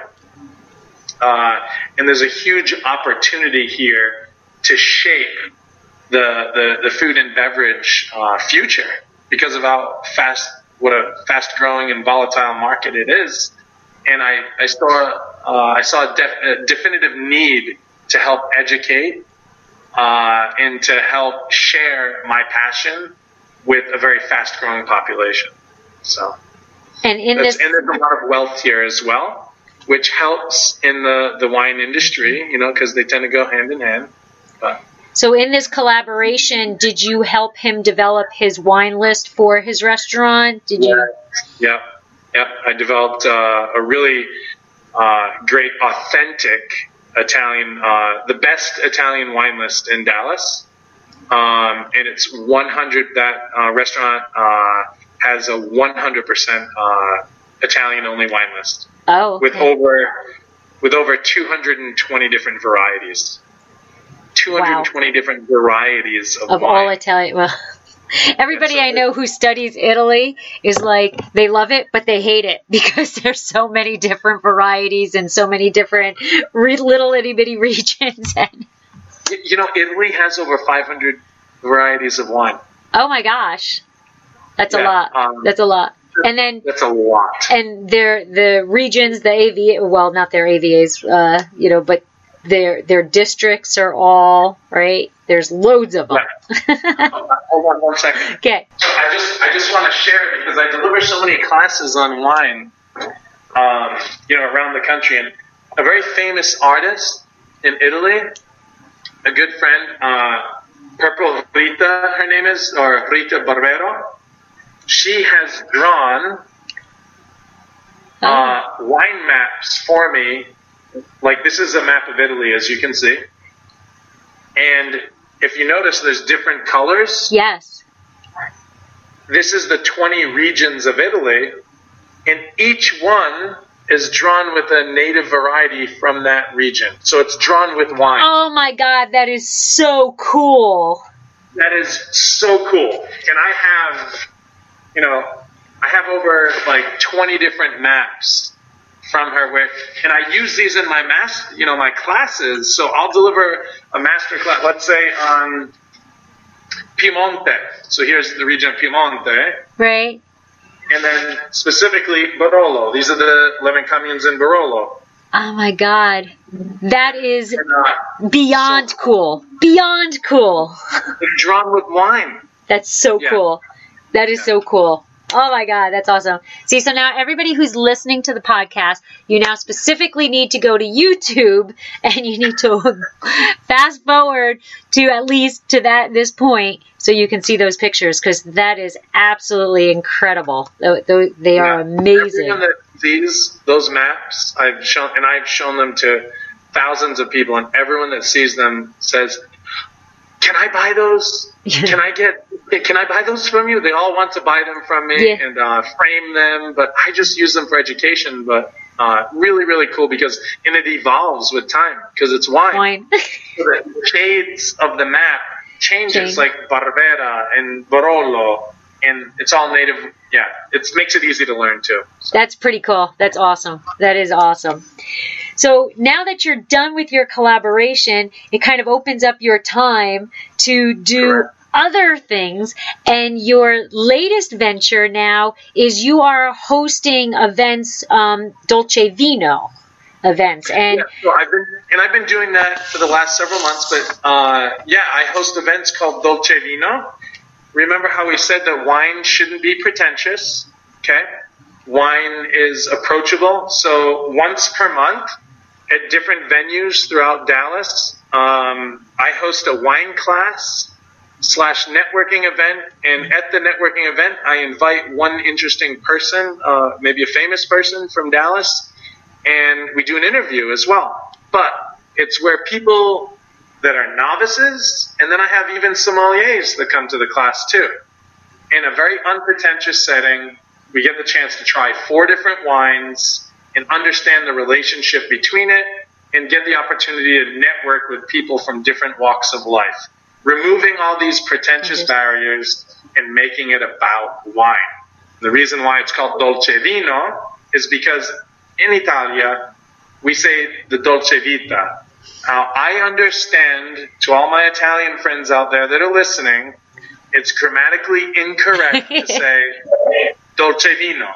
[SPEAKER 2] Uh, and there's a huge opportunity here to shape the, the, the food and beverage uh, future because of how fast, what a fast growing and volatile market it is. And I, I saw, uh, I saw a, def, a definitive need to help educate uh, and to help share my passion with a very fast-growing population. So,
[SPEAKER 1] and in
[SPEAKER 2] this,
[SPEAKER 1] this,
[SPEAKER 2] and there's a lot of wealth here as well, which helps in the, the wine industry, you know, because they tend to go hand in hand. But
[SPEAKER 1] so in this collaboration, did you help him develop his wine list for his restaurant? Did you?
[SPEAKER 2] Yeah, yeah. I developed uh, a really uh, great, authentic Italian, uh, the best Italian wine list in Dallas. Um, and it's one hundred, that uh, restaurant uh, has a one hundred percent uh, Italian-only wine list.
[SPEAKER 1] Oh, okay.
[SPEAKER 2] With over, with over two hundred twenty different varieties. two hundred twenty wow. different varieties of,
[SPEAKER 1] of
[SPEAKER 2] wine.
[SPEAKER 1] all Italian. Well, everybody yeah, so I know who studies Italy is like, they love it, but they hate it because there's so many different varieties and so many different re- little itty bitty regions. And
[SPEAKER 2] you know, Italy has over five hundred varieties of wine.
[SPEAKER 1] Oh my gosh, that's
[SPEAKER 2] yeah,
[SPEAKER 1] a lot. Um, that's a lot. And then
[SPEAKER 2] that's a lot.
[SPEAKER 1] And their the regions, the A V A, well, not their A V As, uh, you know, but their their districts are all right. There's loads of them.
[SPEAKER 2] Right. Hold on one second.
[SPEAKER 1] Okay.
[SPEAKER 2] I just I just want to share because I deliver so many classes on wine, um, you know, around the country, and a very famous artist in Italy, a good friend, uh, Purple Rita, her name is, or Rita Barbero. She has drawn uh, oh. wine maps for me. Like, this is a map of Italy, as you can see. And if you notice, there's different colors.
[SPEAKER 1] Yes.
[SPEAKER 2] This is the twenty regions of Italy, and each one is drawn with a native variety from that region. So it's drawn with wine.
[SPEAKER 1] Oh my God, that is so cool.
[SPEAKER 2] That is so cool. And I have, you know, I have over like twenty different maps from her where, and I use these in my master, you know, my classes. So I'll deliver a master class, let's say on Piemonte. So here's the region of Piemonte.
[SPEAKER 1] Right.
[SPEAKER 2] And then specifically Barolo. These are the eleven communes in Barolo.
[SPEAKER 1] Oh my God. That is
[SPEAKER 2] and, uh,
[SPEAKER 1] beyond
[SPEAKER 2] so
[SPEAKER 1] cool. Beyond cool.
[SPEAKER 2] They're drawn with wine.
[SPEAKER 1] That's so
[SPEAKER 2] yeah.
[SPEAKER 1] cool. That is yeah. so cool. Oh my God, that's awesome. See, so now everybody who's listening to the podcast, you now specifically need to go to YouTube and you need to fast forward to at least to that this point so you can see those pictures because that is absolutely incredible. They
[SPEAKER 2] yeah.
[SPEAKER 1] are amazing.
[SPEAKER 2] Everyone that sees those maps, I've shown, and I've shown them to thousands of people, and everyone that sees them says, "Can I buy those? Can I get? Can I buy those from you?" They all want to buy them from me
[SPEAKER 1] yeah.
[SPEAKER 2] and uh, frame them, but I just use them for education. But uh, really, really cool because and it evolves with time because it's wine.
[SPEAKER 1] Wine.
[SPEAKER 2] So the shades of the map changes, Change. like Barbera and Barolo, and it's all native. Yeah, it makes it easy to learn too. So.
[SPEAKER 1] That's pretty cool. That's awesome. That is awesome. So now that you're done with your collaboration, it kind of opens up your time to do Correct. other things. And your latest venture now is you are hosting events, um, Dolce Vino events. And
[SPEAKER 2] yeah, so I've been and I've been doing that for the last several months. But uh, yeah, I host events called Dolce Vino. Remember how we said that wine shouldn't be pretentious, okay? Wine is approachable. So once per month, at different venues throughout Dallas, um, I host a wine class slash networking event. And at the networking event, I invite one interesting person, uh, maybe a famous person from Dallas, and we do an interview as well. But it's where people that are novices, and then I have even sommeliers that come to the class too. In a very unpretentious setting, we get the chance to try four different wines and understand the relationship between it and get the opportunity to network with people from different walks of life, removing all these pretentious mm-hmm. barriers and making it about wine. The reason why it's called Dolce Vino is because in Italia, we say the Dolce Vita. Now, I understand, to all my Italian friends out there that are listening, it's grammatically incorrect to say Dolce Vino.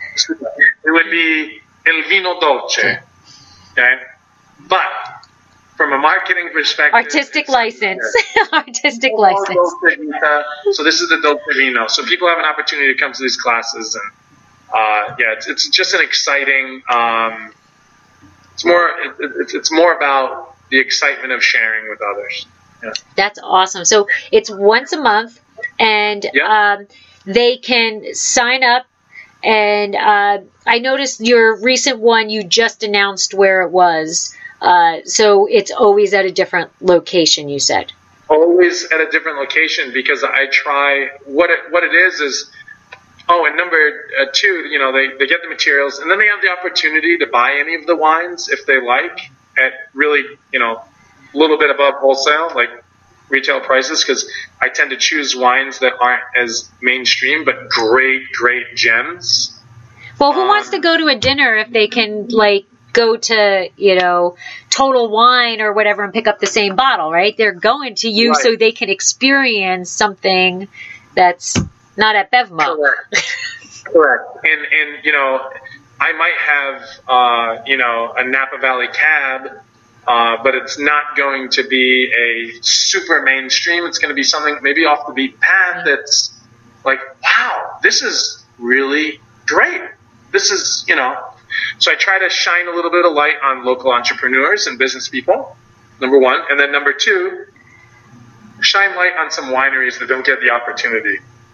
[SPEAKER 2] It would be Il Vino Dolce. Okay? But from a marketing perspective,
[SPEAKER 3] artistic license, artistic license.
[SPEAKER 2] Dolce Vita. So this is the Dolce Vino. So people have an opportunity to come to these classes, and uh, yeah, it's, it's just an exciting. Um, it's more. It, it, it's more about the excitement of sharing with others. Yeah.
[SPEAKER 3] That's awesome. So it's once a month, and
[SPEAKER 2] Yeah.
[SPEAKER 3] um, they can sign up. And uh, I noticed your recent one, you just announced where it was. Uh, so it's always at a different location, you said.
[SPEAKER 2] Always at a different location, because I try, what it, what it is is, oh, and number uh, two, you know, they, they get the materials, and then they have the opportunity to buy any of the wines if they like at really, you know, a little bit above wholesale, like retail prices, because I tend to choose wines that aren't as mainstream, but great, great gems.
[SPEAKER 3] Well, who
[SPEAKER 2] Um,
[SPEAKER 3] wants to go to a dinner if they can, like, go to, you know, Total Wine or whatever and pick up the same bottle, right? They're going to you
[SPEAKER 2] Right.
[SPEAKER 3] so they can experience something that's not at Bevmo.
[SPEAKER 2] Correct. Correct. And, and, you know, I might have, uh, you know, a Napa Valley cab, uh, but it's not going to be a super mainstream. It's going to be something maybe off the beaten path that's like, wow, this is really great. This is, you know, so I try to shine a little bit of light on local entrepreneurs and business people, number one. And then number two, shine light on some wineries that don't get the opportunity.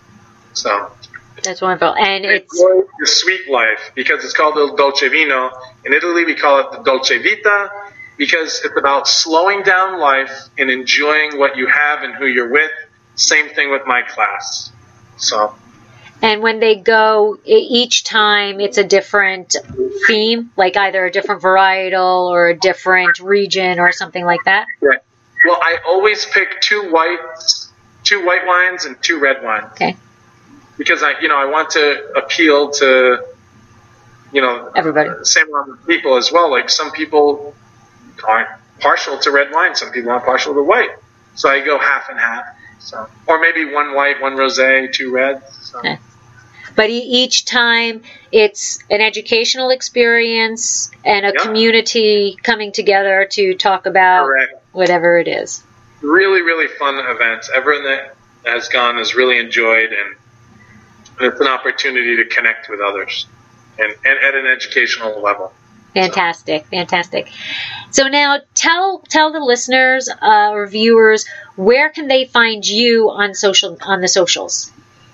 [SPEAKER 2] So
[SPEAKER 3] That's wonderful. And it's
[SPEAKER 2] enjoy the sweet life, because it's called the Dolce Vino. In Italy, we call it the Dolce Vita, because it's about slowing down life and enjoying what you have and who you're with. Same thing with my class. So,
[SPEAKER 3] and when they go e- each time, it's a different theme, like either a different varietal or a different region or something like that.
[SPEAKER 2] yeah. Well, I always pick two whites, two white wines and two red wines.
[SPEAKER 3] Okay.
[SPEAKER 2] Because I, you know, I want to appeal to, you know,
[SPEAKER 3] Everybody.
[SPEAKER 2] same amount of people as well. Like some people aren't partial to red wine, some people aren't partial to white. So I go half and half. So, or maybe one white, one rosé, two reds. So.
[SPEAKER 3] Okay. But e- each time it's an educational experience and a
[SPEAKER 2] Yep.
[SPEAKER 3] community coming together to talk about
[SPEAKER 2] Correct.
[SPEAKER 3] whatever it is.
[SPEAKER 2] Really, really fun events. Everyone that has gone has really enjoyed, and it's an opportunity to connect with others, and, and at an educational level.
[SPEAKER 3] Fantastic, fantastic. So now tell tell the listeners uh, or viewers, where can they find you on social on the socials?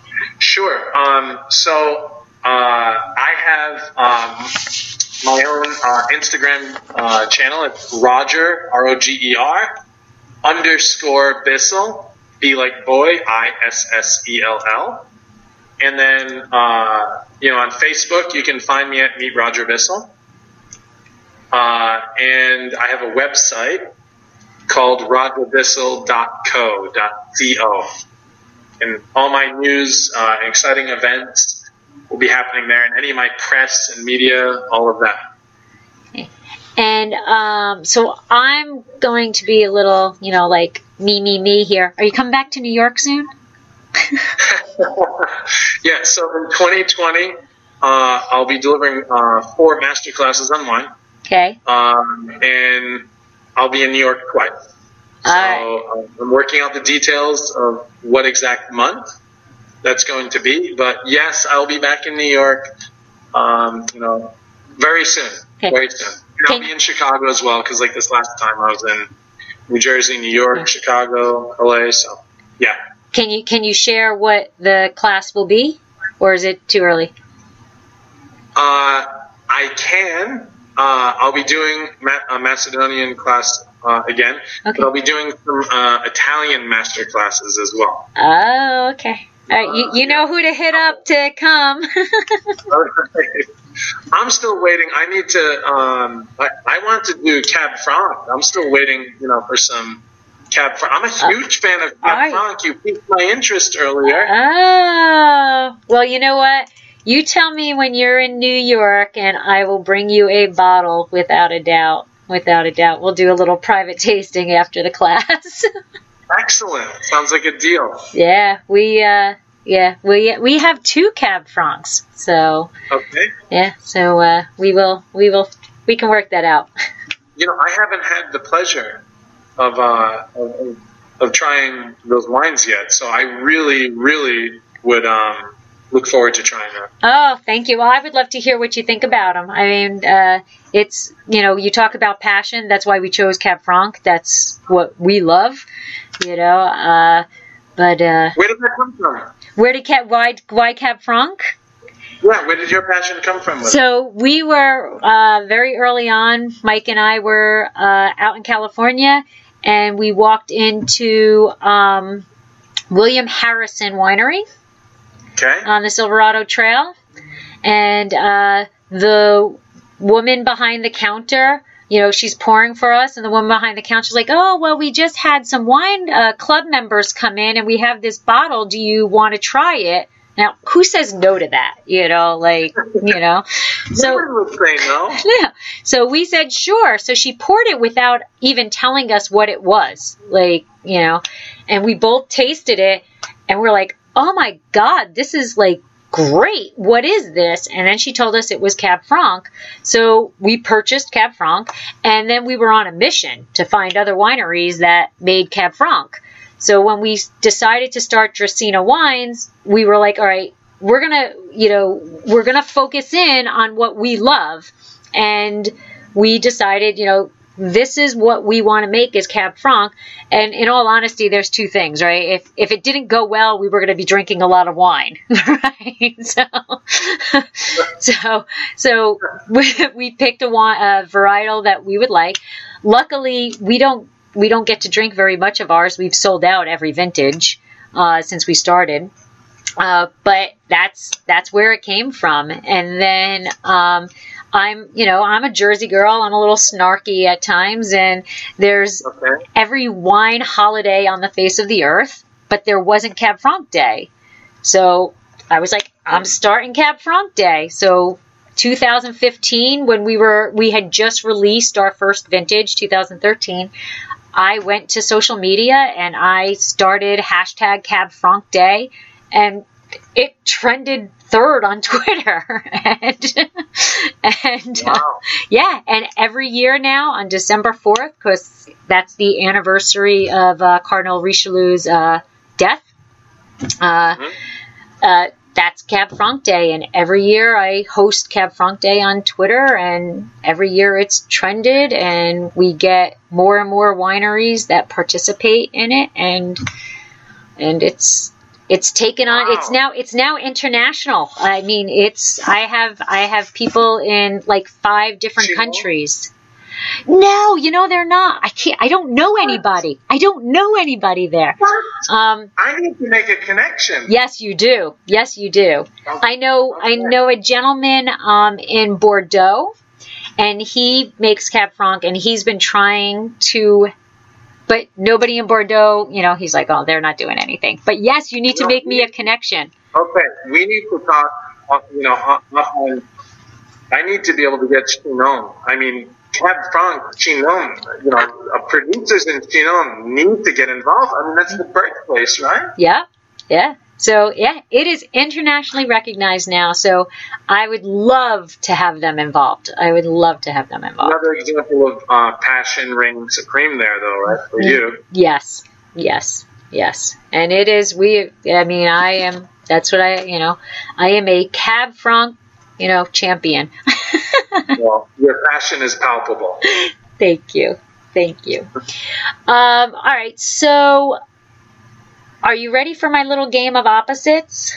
[SPEAKER 2] Sure. Um, so uh, I have um, my own uh, Instagram uh, channel. It's Roger, R O G E R, underscore Bissell, B like boy, I S S E L L. And then, uh, you know, on Facebook, you can find me at Meet Roger Bissell. Uh, and I have a website called roger bissell dot co dot co. And all my news uh, and exciting events will be happening there, and any of my press and media, all of that.
[SPEAKER 3] And um, so I'm going to be a little, you know, like me, me, me here. Are you coming back to New York soon?
[SPEAKER 2] Yeah, so in twenty twenty, uh, I'll be delivering uh, four master classes on wine,
[SPEAKER 3] Okay.
[SPEAKER 2] um, and I'll be in New York twice. So
[SPEAKER 3] All
[SPEAKER 2] uh, I'm working out the details of what exact month that's going to be. But yes, I'll be back in New York, um, you know, very soon.
[SPEAKER 3] Okay.
[SPEAKER 2] Very soon. And I'll
[SPEAKER 3] Can-
[SPEAKER 2] be in Chicago as well, because like this last time I was in New Jersey, New York,
[SPEAKER 3] Yeah.
[SPEAKER 2] Chicago, L A. So yeah.
[SPEAKER 3] Can you can you share what the class will be, or is it too early?
[SPEAKER 2] Uh, I can. Uh, I'll be doing Ma- a Macedonian class uh, again,
[SPEAKER 3] Okay.
[SPEAKER 2] but I'll be doing some uh, Italian master classes as well.
[SPEAKER 3] Oh, okay. All right, you you know who to hit up to come.
[SPEAKER 2] I'm still waiting. I need to. Um, I, I want to do Cab Franc. I'm still waiting, you know, for some Cab Franc. I'm a huge fan of Cab
[SPEAKER 3] right.
[SPEAKER 2] Franc. You piqued my interest earlier.
[SPEAKER 3] Oh, well, you know what? You tell me when you're in New York, and I will bring you a bottle without a doubt. Without a doubt. We'll do a little private tasting after the class.
[SPEAKER 2] Excellent. Sounds like a deal.
[SPEAKER 3] Yeah, we uh yeah, we we have two Cab Francs. So,
[SPEAKER 2] Okay.
[SPEAKER 3] yeah, so uh we will we will we can work that out.
[SPEAKER 2] you know, I haven't had the pleasure of, uh, of, of trying those wines yet. So I really, really would um, look forward to trying them.
[SPEAKER 3] Oh, thank you. Well, I would love to hear what you think about them. I mean, uh, it's, you know, you talk about passion. That's why we chose Cab Franc. That's what we love, you know. Uh, but uh,
[SPEAKER 2] where did that come from?
[SPEAKER 3] Where did Cab, why, why Cab Franc?
[SPEAKER 2] Yeah, where did your passion come from? With
[SPEAKER 3] so it? we were uh, very early on, Mike and I were uh, out in California, and we walked into um, William Harrison Winery.
[SPEAKER 2] Okay.
[SPEAKER 3] On the Silverado Trail, and uh, the woman behind the counter, you know, she's pouring for us, and the woman behind the counter is like, oh, well, we just had some wine uh, club members come in, and we have this bottle. Do you want to try it? Now, who says no to that? You know, like, you know. So,
[SPEAKER 2] Nobody would say no.
[SPEAKER 3] Yeah. So we said, sure. So she poured it without even telling us what it was. Like, you know, and we both tasted it, and we're like, oh my God, this is like great. What is this? And then she told us it was Cab Franc. So we purchased Cab Franc, and then we were on a mission to find other wineries that made Cab Franc. So when we decided to start Dracaena Wines, we were like, all right, we're going to, you know, we're going to focus in on what we love. And we decided, you know, this is what we want to make is Cab Franc. And in all honesty, there's two things, right? If if it didn't go well, we were going to be drinking a lot of wine, right? So, so, so we, we picked a, wine, a varietal that we would like. Luckily, we don't we don't get to drink very much of ours. We've sold out every vintage uh, since we started. Uh, but that's that's where it came from. And then um, I'm, you know, I'm a Jersey girl. I'm a little snarky at times, and there's
[SPEAKER 2] okay.
[SPEAKER 3] every wine holiday on the face of the earth, but there wasn't Cab Franc Day. So I was like, I'm starting Cab Franc Day. So two thousand fifteen, when we were, we had just released our first vintage, two thousand thirteen, I went to social media and I started hashtag Cab Franc Day, and it trended third on Twitter. and and
[SPEAKER 2] wow.
[SPEAKER 3] uh, yeah, and every year now on December fourth, because that's the anniversary of uh, Cardinal Richelieu's uh, death, uh, mm-hmm. uh, that's Cab Franc Day. And every year I host Cab Franc Day on Twitter, and every year it's trended, and we get more and more wineries that participate in it, and and it's It's taken on.
[SPEAKER 2] Wow.
[SPEAKER 3] It's now. It's now international. I mean, it's. I have. I have people in like five different
[SPEAKER 2] Chinon?
[SPEAKER 3] countries. No, you know they're not. I can't. I don't know anybody. I don't know anybody there. Um,
[SPEAKER 2] I need to make a connection.
[SPEAKER 3] yes, you do. Yes, you do. I know. I know a gentleman um, in Bordeaux, and he makes Cab Franc, and he's been trying to. But nobody in Bordeaux, you know, he's like, oh, they're not doing anything. But yes, you need to
[SPEAKER 2] No,
[SPEAKER 3] make me
[SPEAKER 2] we-
[SPEAKER 3] a connection.
[SPEAKER 2] Okay, we need to talk, uh, you know, uh, uh, I need to be able to get Chinon. I mean, Cab Franc, Chinon, you know, uh, producers in Chinon need to get involved. I mean, that's the birthplace, right?
[SPEAKER 3] Yeah, yeah. So, yeah, it is internationally recognized now. So I would love to have them involved. I would love to have them involved.
[SPEAKER 2] Another example of uh, passion reigning supreme there, though, right, for you.
[SPEAKER 3] Yes, yes, yes. And it is, we, I mean, I am, that's what I, you know, I am a Cab Franc, you know, champion.
[SPEAKER 2] Well, your passion is palpable.
[SPEAKER 3] Thank you. Thank you. Um, all right, so are you ready for my little game of opposites?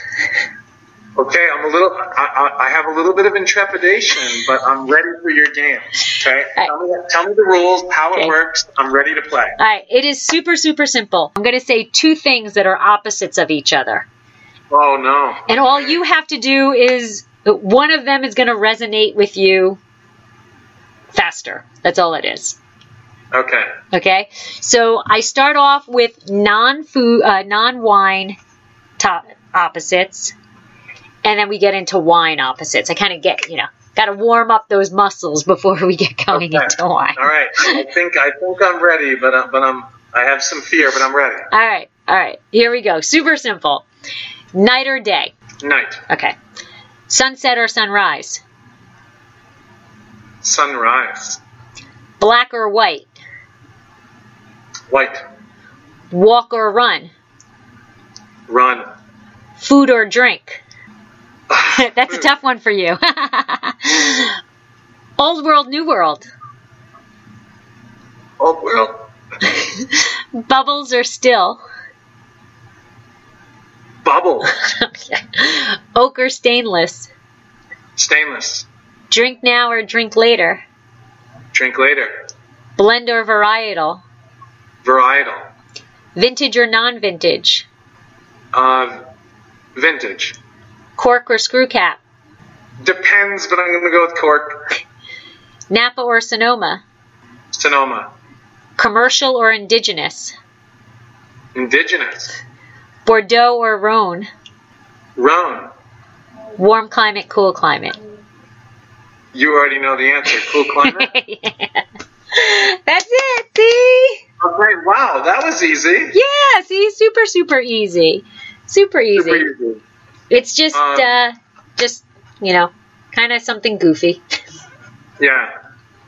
[SPEAKER 2] Okay, I'm a little, I, I, I have a little bit of intrepidation, but I'm ready for your game. Okay,
[SPEAKER 3] Right.
[SPEAKER 2] tell, me, tell me the rules, how
[SPEAKER 3] Okay.
[SPEAKER 2] it works. I'm ready to play.
[SPEAKER 3] All right, it is super, super simple. I'm going to say two things that are opposites of each other.
[SPEAKER 2] Oh no!
[SPEAKER 3] And all you have to do is, one of them is going to resonate with you faster. That's all it is.
[SPEAKER 2] Okay.
[SPEAKER 3] Okay? So I start off with non-food, uh, non-wine top opposites, and then we get into wine opposites. I kind of get, you know, got to warm up those muscles before we get going
[SPEAKER 2] Okay.
[SPEAKER 3] into wine.
[SPEAKER 2] All right. I think I think I'm ready, but uh, but I'm I have some fear, but I'm ready.
[SPEAKER 3] All right, all right. Here we go. Super simple. Night or day?
[SPEAKER 2] Night.
[SPEAKER 3] Okay. Sunset or sunrise?
[SPEAKER 2] Sunrise.
[SPEAKER 1] Black or white?
[SPEAKER 2] White.
[SPEAKER 1] Walk or run?
[SPEAKER 2] Run.
[SPEAKER 1] Food or drink? That's a tough one for you. Old world, new world?
[SPEAKER 2] Old world.
[SPEAKER 1] Bubbles or still?
[SPEAKER 2] Bubble.
[SPEAKER 1] Okay. Oak or stainless?
[SPEAKER 2] Stainless.
[SPEAKER 1] Drink now or drink later?
[SPEAKER 2] Drink later.
[SPEAKER 1] Blend or varietal?
[SPEAKER 2] Varietal.
[SPEAKER 1] Vintage or non-vintage?
[SPEAKER 2] Uh, vintage.
[SPEAKER 1] Cork or screw cap?
[SPEAKER 2] Depends, but I'm going to go with cork.
[SPEAKER 1] Napa or Sonoma?
[SPEAKER 2] Sonoma.
[SPEAKER 1] Commercial or indigenous?
[SPEAKER 2] Indigenous.
[SPEAKER 1] Bordeaux or Rhone?
[SPEAKER 2] Rhone.
[SPEAKER 1] Warm climate, cool climate?
[SPEAKER 2] You already know the answer. Cool climate?
[SPEAKER 1] Yeah. That's it, see?
[SPEAKER 2] Okay, wow, that was easy.
[SPEAKER 1] Yeah, see, super, super easy. Super easy.
[SPEAKER 2] Super easy.
[SPEAKER 1] It's just,
[SPEAKER 2] Um,
[SPEAKER 1] uh, just, you know, kind of something goofy.
[SPEAKER 2] Yeah.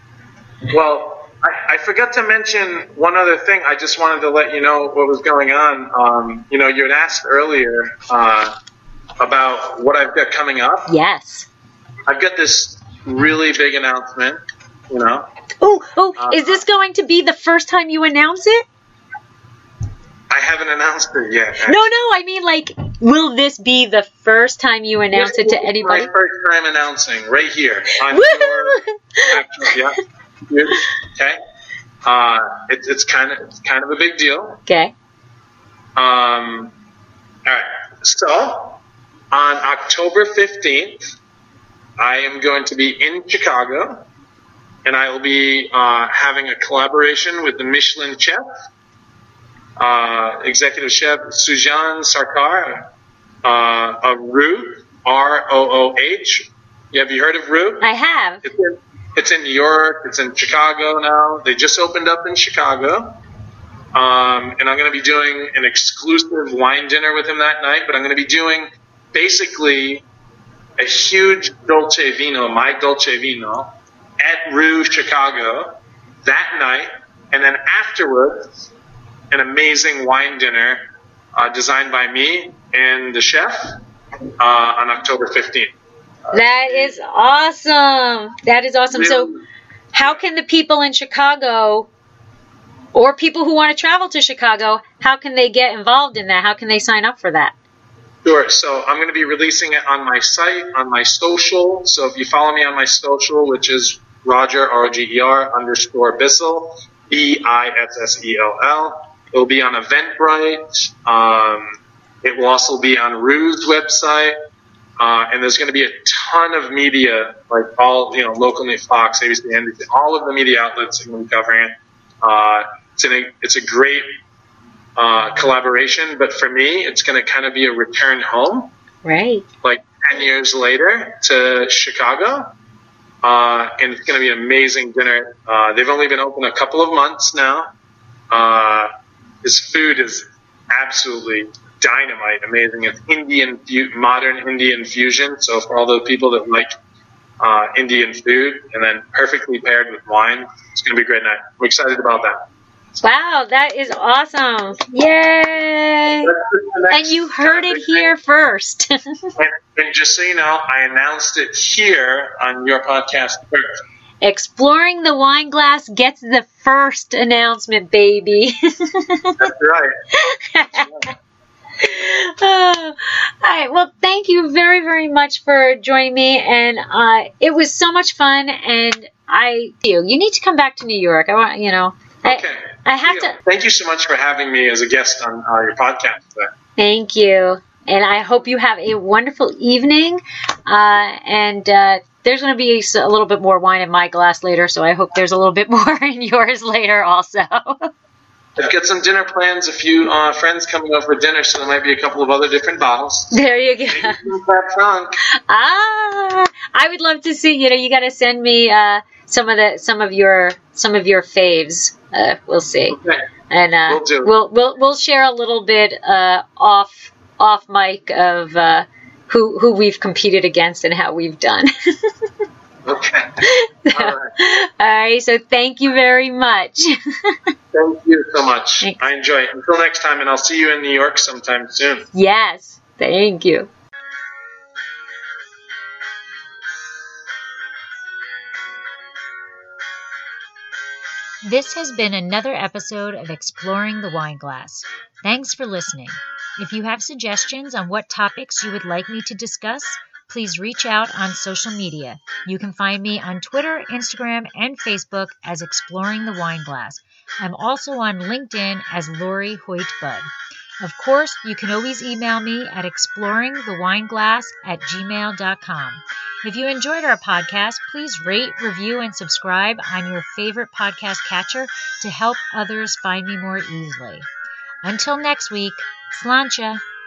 [SPEAKER 2] Well, I, I forgot to mention one other thing. I just wanted to let you know what was going on. Um, you know, you had asked earlier uh, about what I've got coming up.
[SPEAKER 1] Yes.
[SPEAKER 2] I've got this really big announcement, you know.
[SPEAKER 1] Oh, oh,
[SPEAKER 2] Uh,
[SPEAKER 1] is this going to be the first time you announce it?
[SPEAKER 2] I haven't announced it yet.
[SPEAKER 1] No, no, I mean, like, will this be the first time you announce
[SPEAKER 2] This
[SPEAKER 1] it to
[SPEAKER 2] is
[SPEAKER 1] anybody?
[SPEAKER 2] My first time announcing right here on
[SPEAKER 1] Woo!
[SPEAKER 2] your actually, yeah. Good. Okay. Uh, it, it's kind of it's kind of a big deal.
[SPEAKER 1] Okay.
[SPEAKER 2] Um, all right. So on October fifteenth, I am going to be in Chicago, and I will be uh, having a collaboration with the Michelin chef, uh, executive chef Sujan Sarkar uh, of Rooh, R O O H. Have you heard of Rooh?
[SPEAKER 1] I have.
[SPEAKER 2] It's in, it's in New York. It's in Chicago now. They just opened up in Chicago. Um, and I'm going to be doing an exclusive wine dinner with him that night. But I'm going to be doing basically a huge Dolce Vino, my Dolce Vino, at Rooh Chicago that night. And then afterwards, an amazing wine dinner uh, designed by me and the chef uh, on October fifteenth.
[SPEAKER 1] That is awesome. That is awesome. So how can the people in Chicago or people who want to travel to Chicago, how can they get involved in that? How can they sign up for that?
[SPEAKER 2] Sure. So I'm going to be releasing it on my site, on my social. So if you follow me on my social, which is Roger, R O G E R, underscore Bissell, B I S S E L L. It will be on Eventbrite. Um, it will also be on Rooh's website. Uh, and there's going to be a ton of media, like all, you know, local news, Fox, A B C, N B C, all of the media outlets are going to be covering it. Uh, it's, an, it's a great uh, collaboration, but for me, it's going to kind of be a return home.
[SPEAKER 1] Right.
[SPEAKER 2] Like ten years later to Chicago. Uh, and it's going to be an amazing dinner. Uh, they've only been open a couple of months now. Uh, his food is absolutely dynamite, amazing. It's Indian, modern Indian fusion. So for all the people that like uh, Indian food, and then perfectly paired with wine, it's going to be a great night. We're excited about that.
[SPEAKER 1] Wow, that is awesome. Yay. And you heard it here first.
[SPEAKER 2] and, and just so you know, I announced it here on your podcast first.
[SPEAKER 1] Exploring the Wine Glass gets the first announcement, baby.
[SPEAKER 2] That's right. That's right.
[SPEAKER 1] Oh, all right. Well, thank you very, very much for joining me. And uh, it was so much fun. And I, you, you need to come back to New York. I want, you know,
[SPEAKER 2] okay.
[SPEAKER 1] I, I have to.
[SPEAKER 2] Thank you so much for having me as a guest on uh, your podcast today.
[SPEAKER 1] Thank you. And I hope you have a wonderful evening. Uh, and uh, there's going to be a little bit more wine in my glass later. So I hope there's a little bit more in yours later also.
[SPEAKER 2] I've got some dinner plans, a few uh, friends coming over for dinner, so there might be a couple of other different bottles.
[SPEAKER 1] There you go.
[SPEAKER 2] That trunk.
[SPEAKER 1] Ah, I would love to see. You know, you got to send me uh, some of the some of your some of your faves. Uh, we'll see,
[SPEAKER 2] okay.
[SPEAKER 1] and uh,
[SPEAKER 2] we'll, do.
[SPEAKER 1] we'll we'll we'll share a little bit uh, off off mic of uh, who who we've competed against and how we've done.
[SPEAKER 2] Okay.
[SPEAKER 1] So, all, right. all right. So thank you very much.
[SPEAKER 2] Thank you so much.
[SPEAKER 1] Thanks.
[SPEAKER 2] I enjoy it. Until next time, and I'll see you in New York sometime soon.
[SPEAKER 1] Yes. Thank you. This has been another episode of Exploring the Wine Glass. Thanks for listening. If you have suggestions on what topics you would like me to discuss, please reach out on social media. You can find me on Twitter, Instagram, and Facebook as Exploring the Wine Glass. I'm also on LinkedIn as Lori Hoyt Budd. Of course, you can always email me at exploringthewineglass at gmail dot com. If you enjoyed our podcast, please rate, review, and subscribe on your favorite podcast catcher to help others find me more easily. Until next week, sláinte!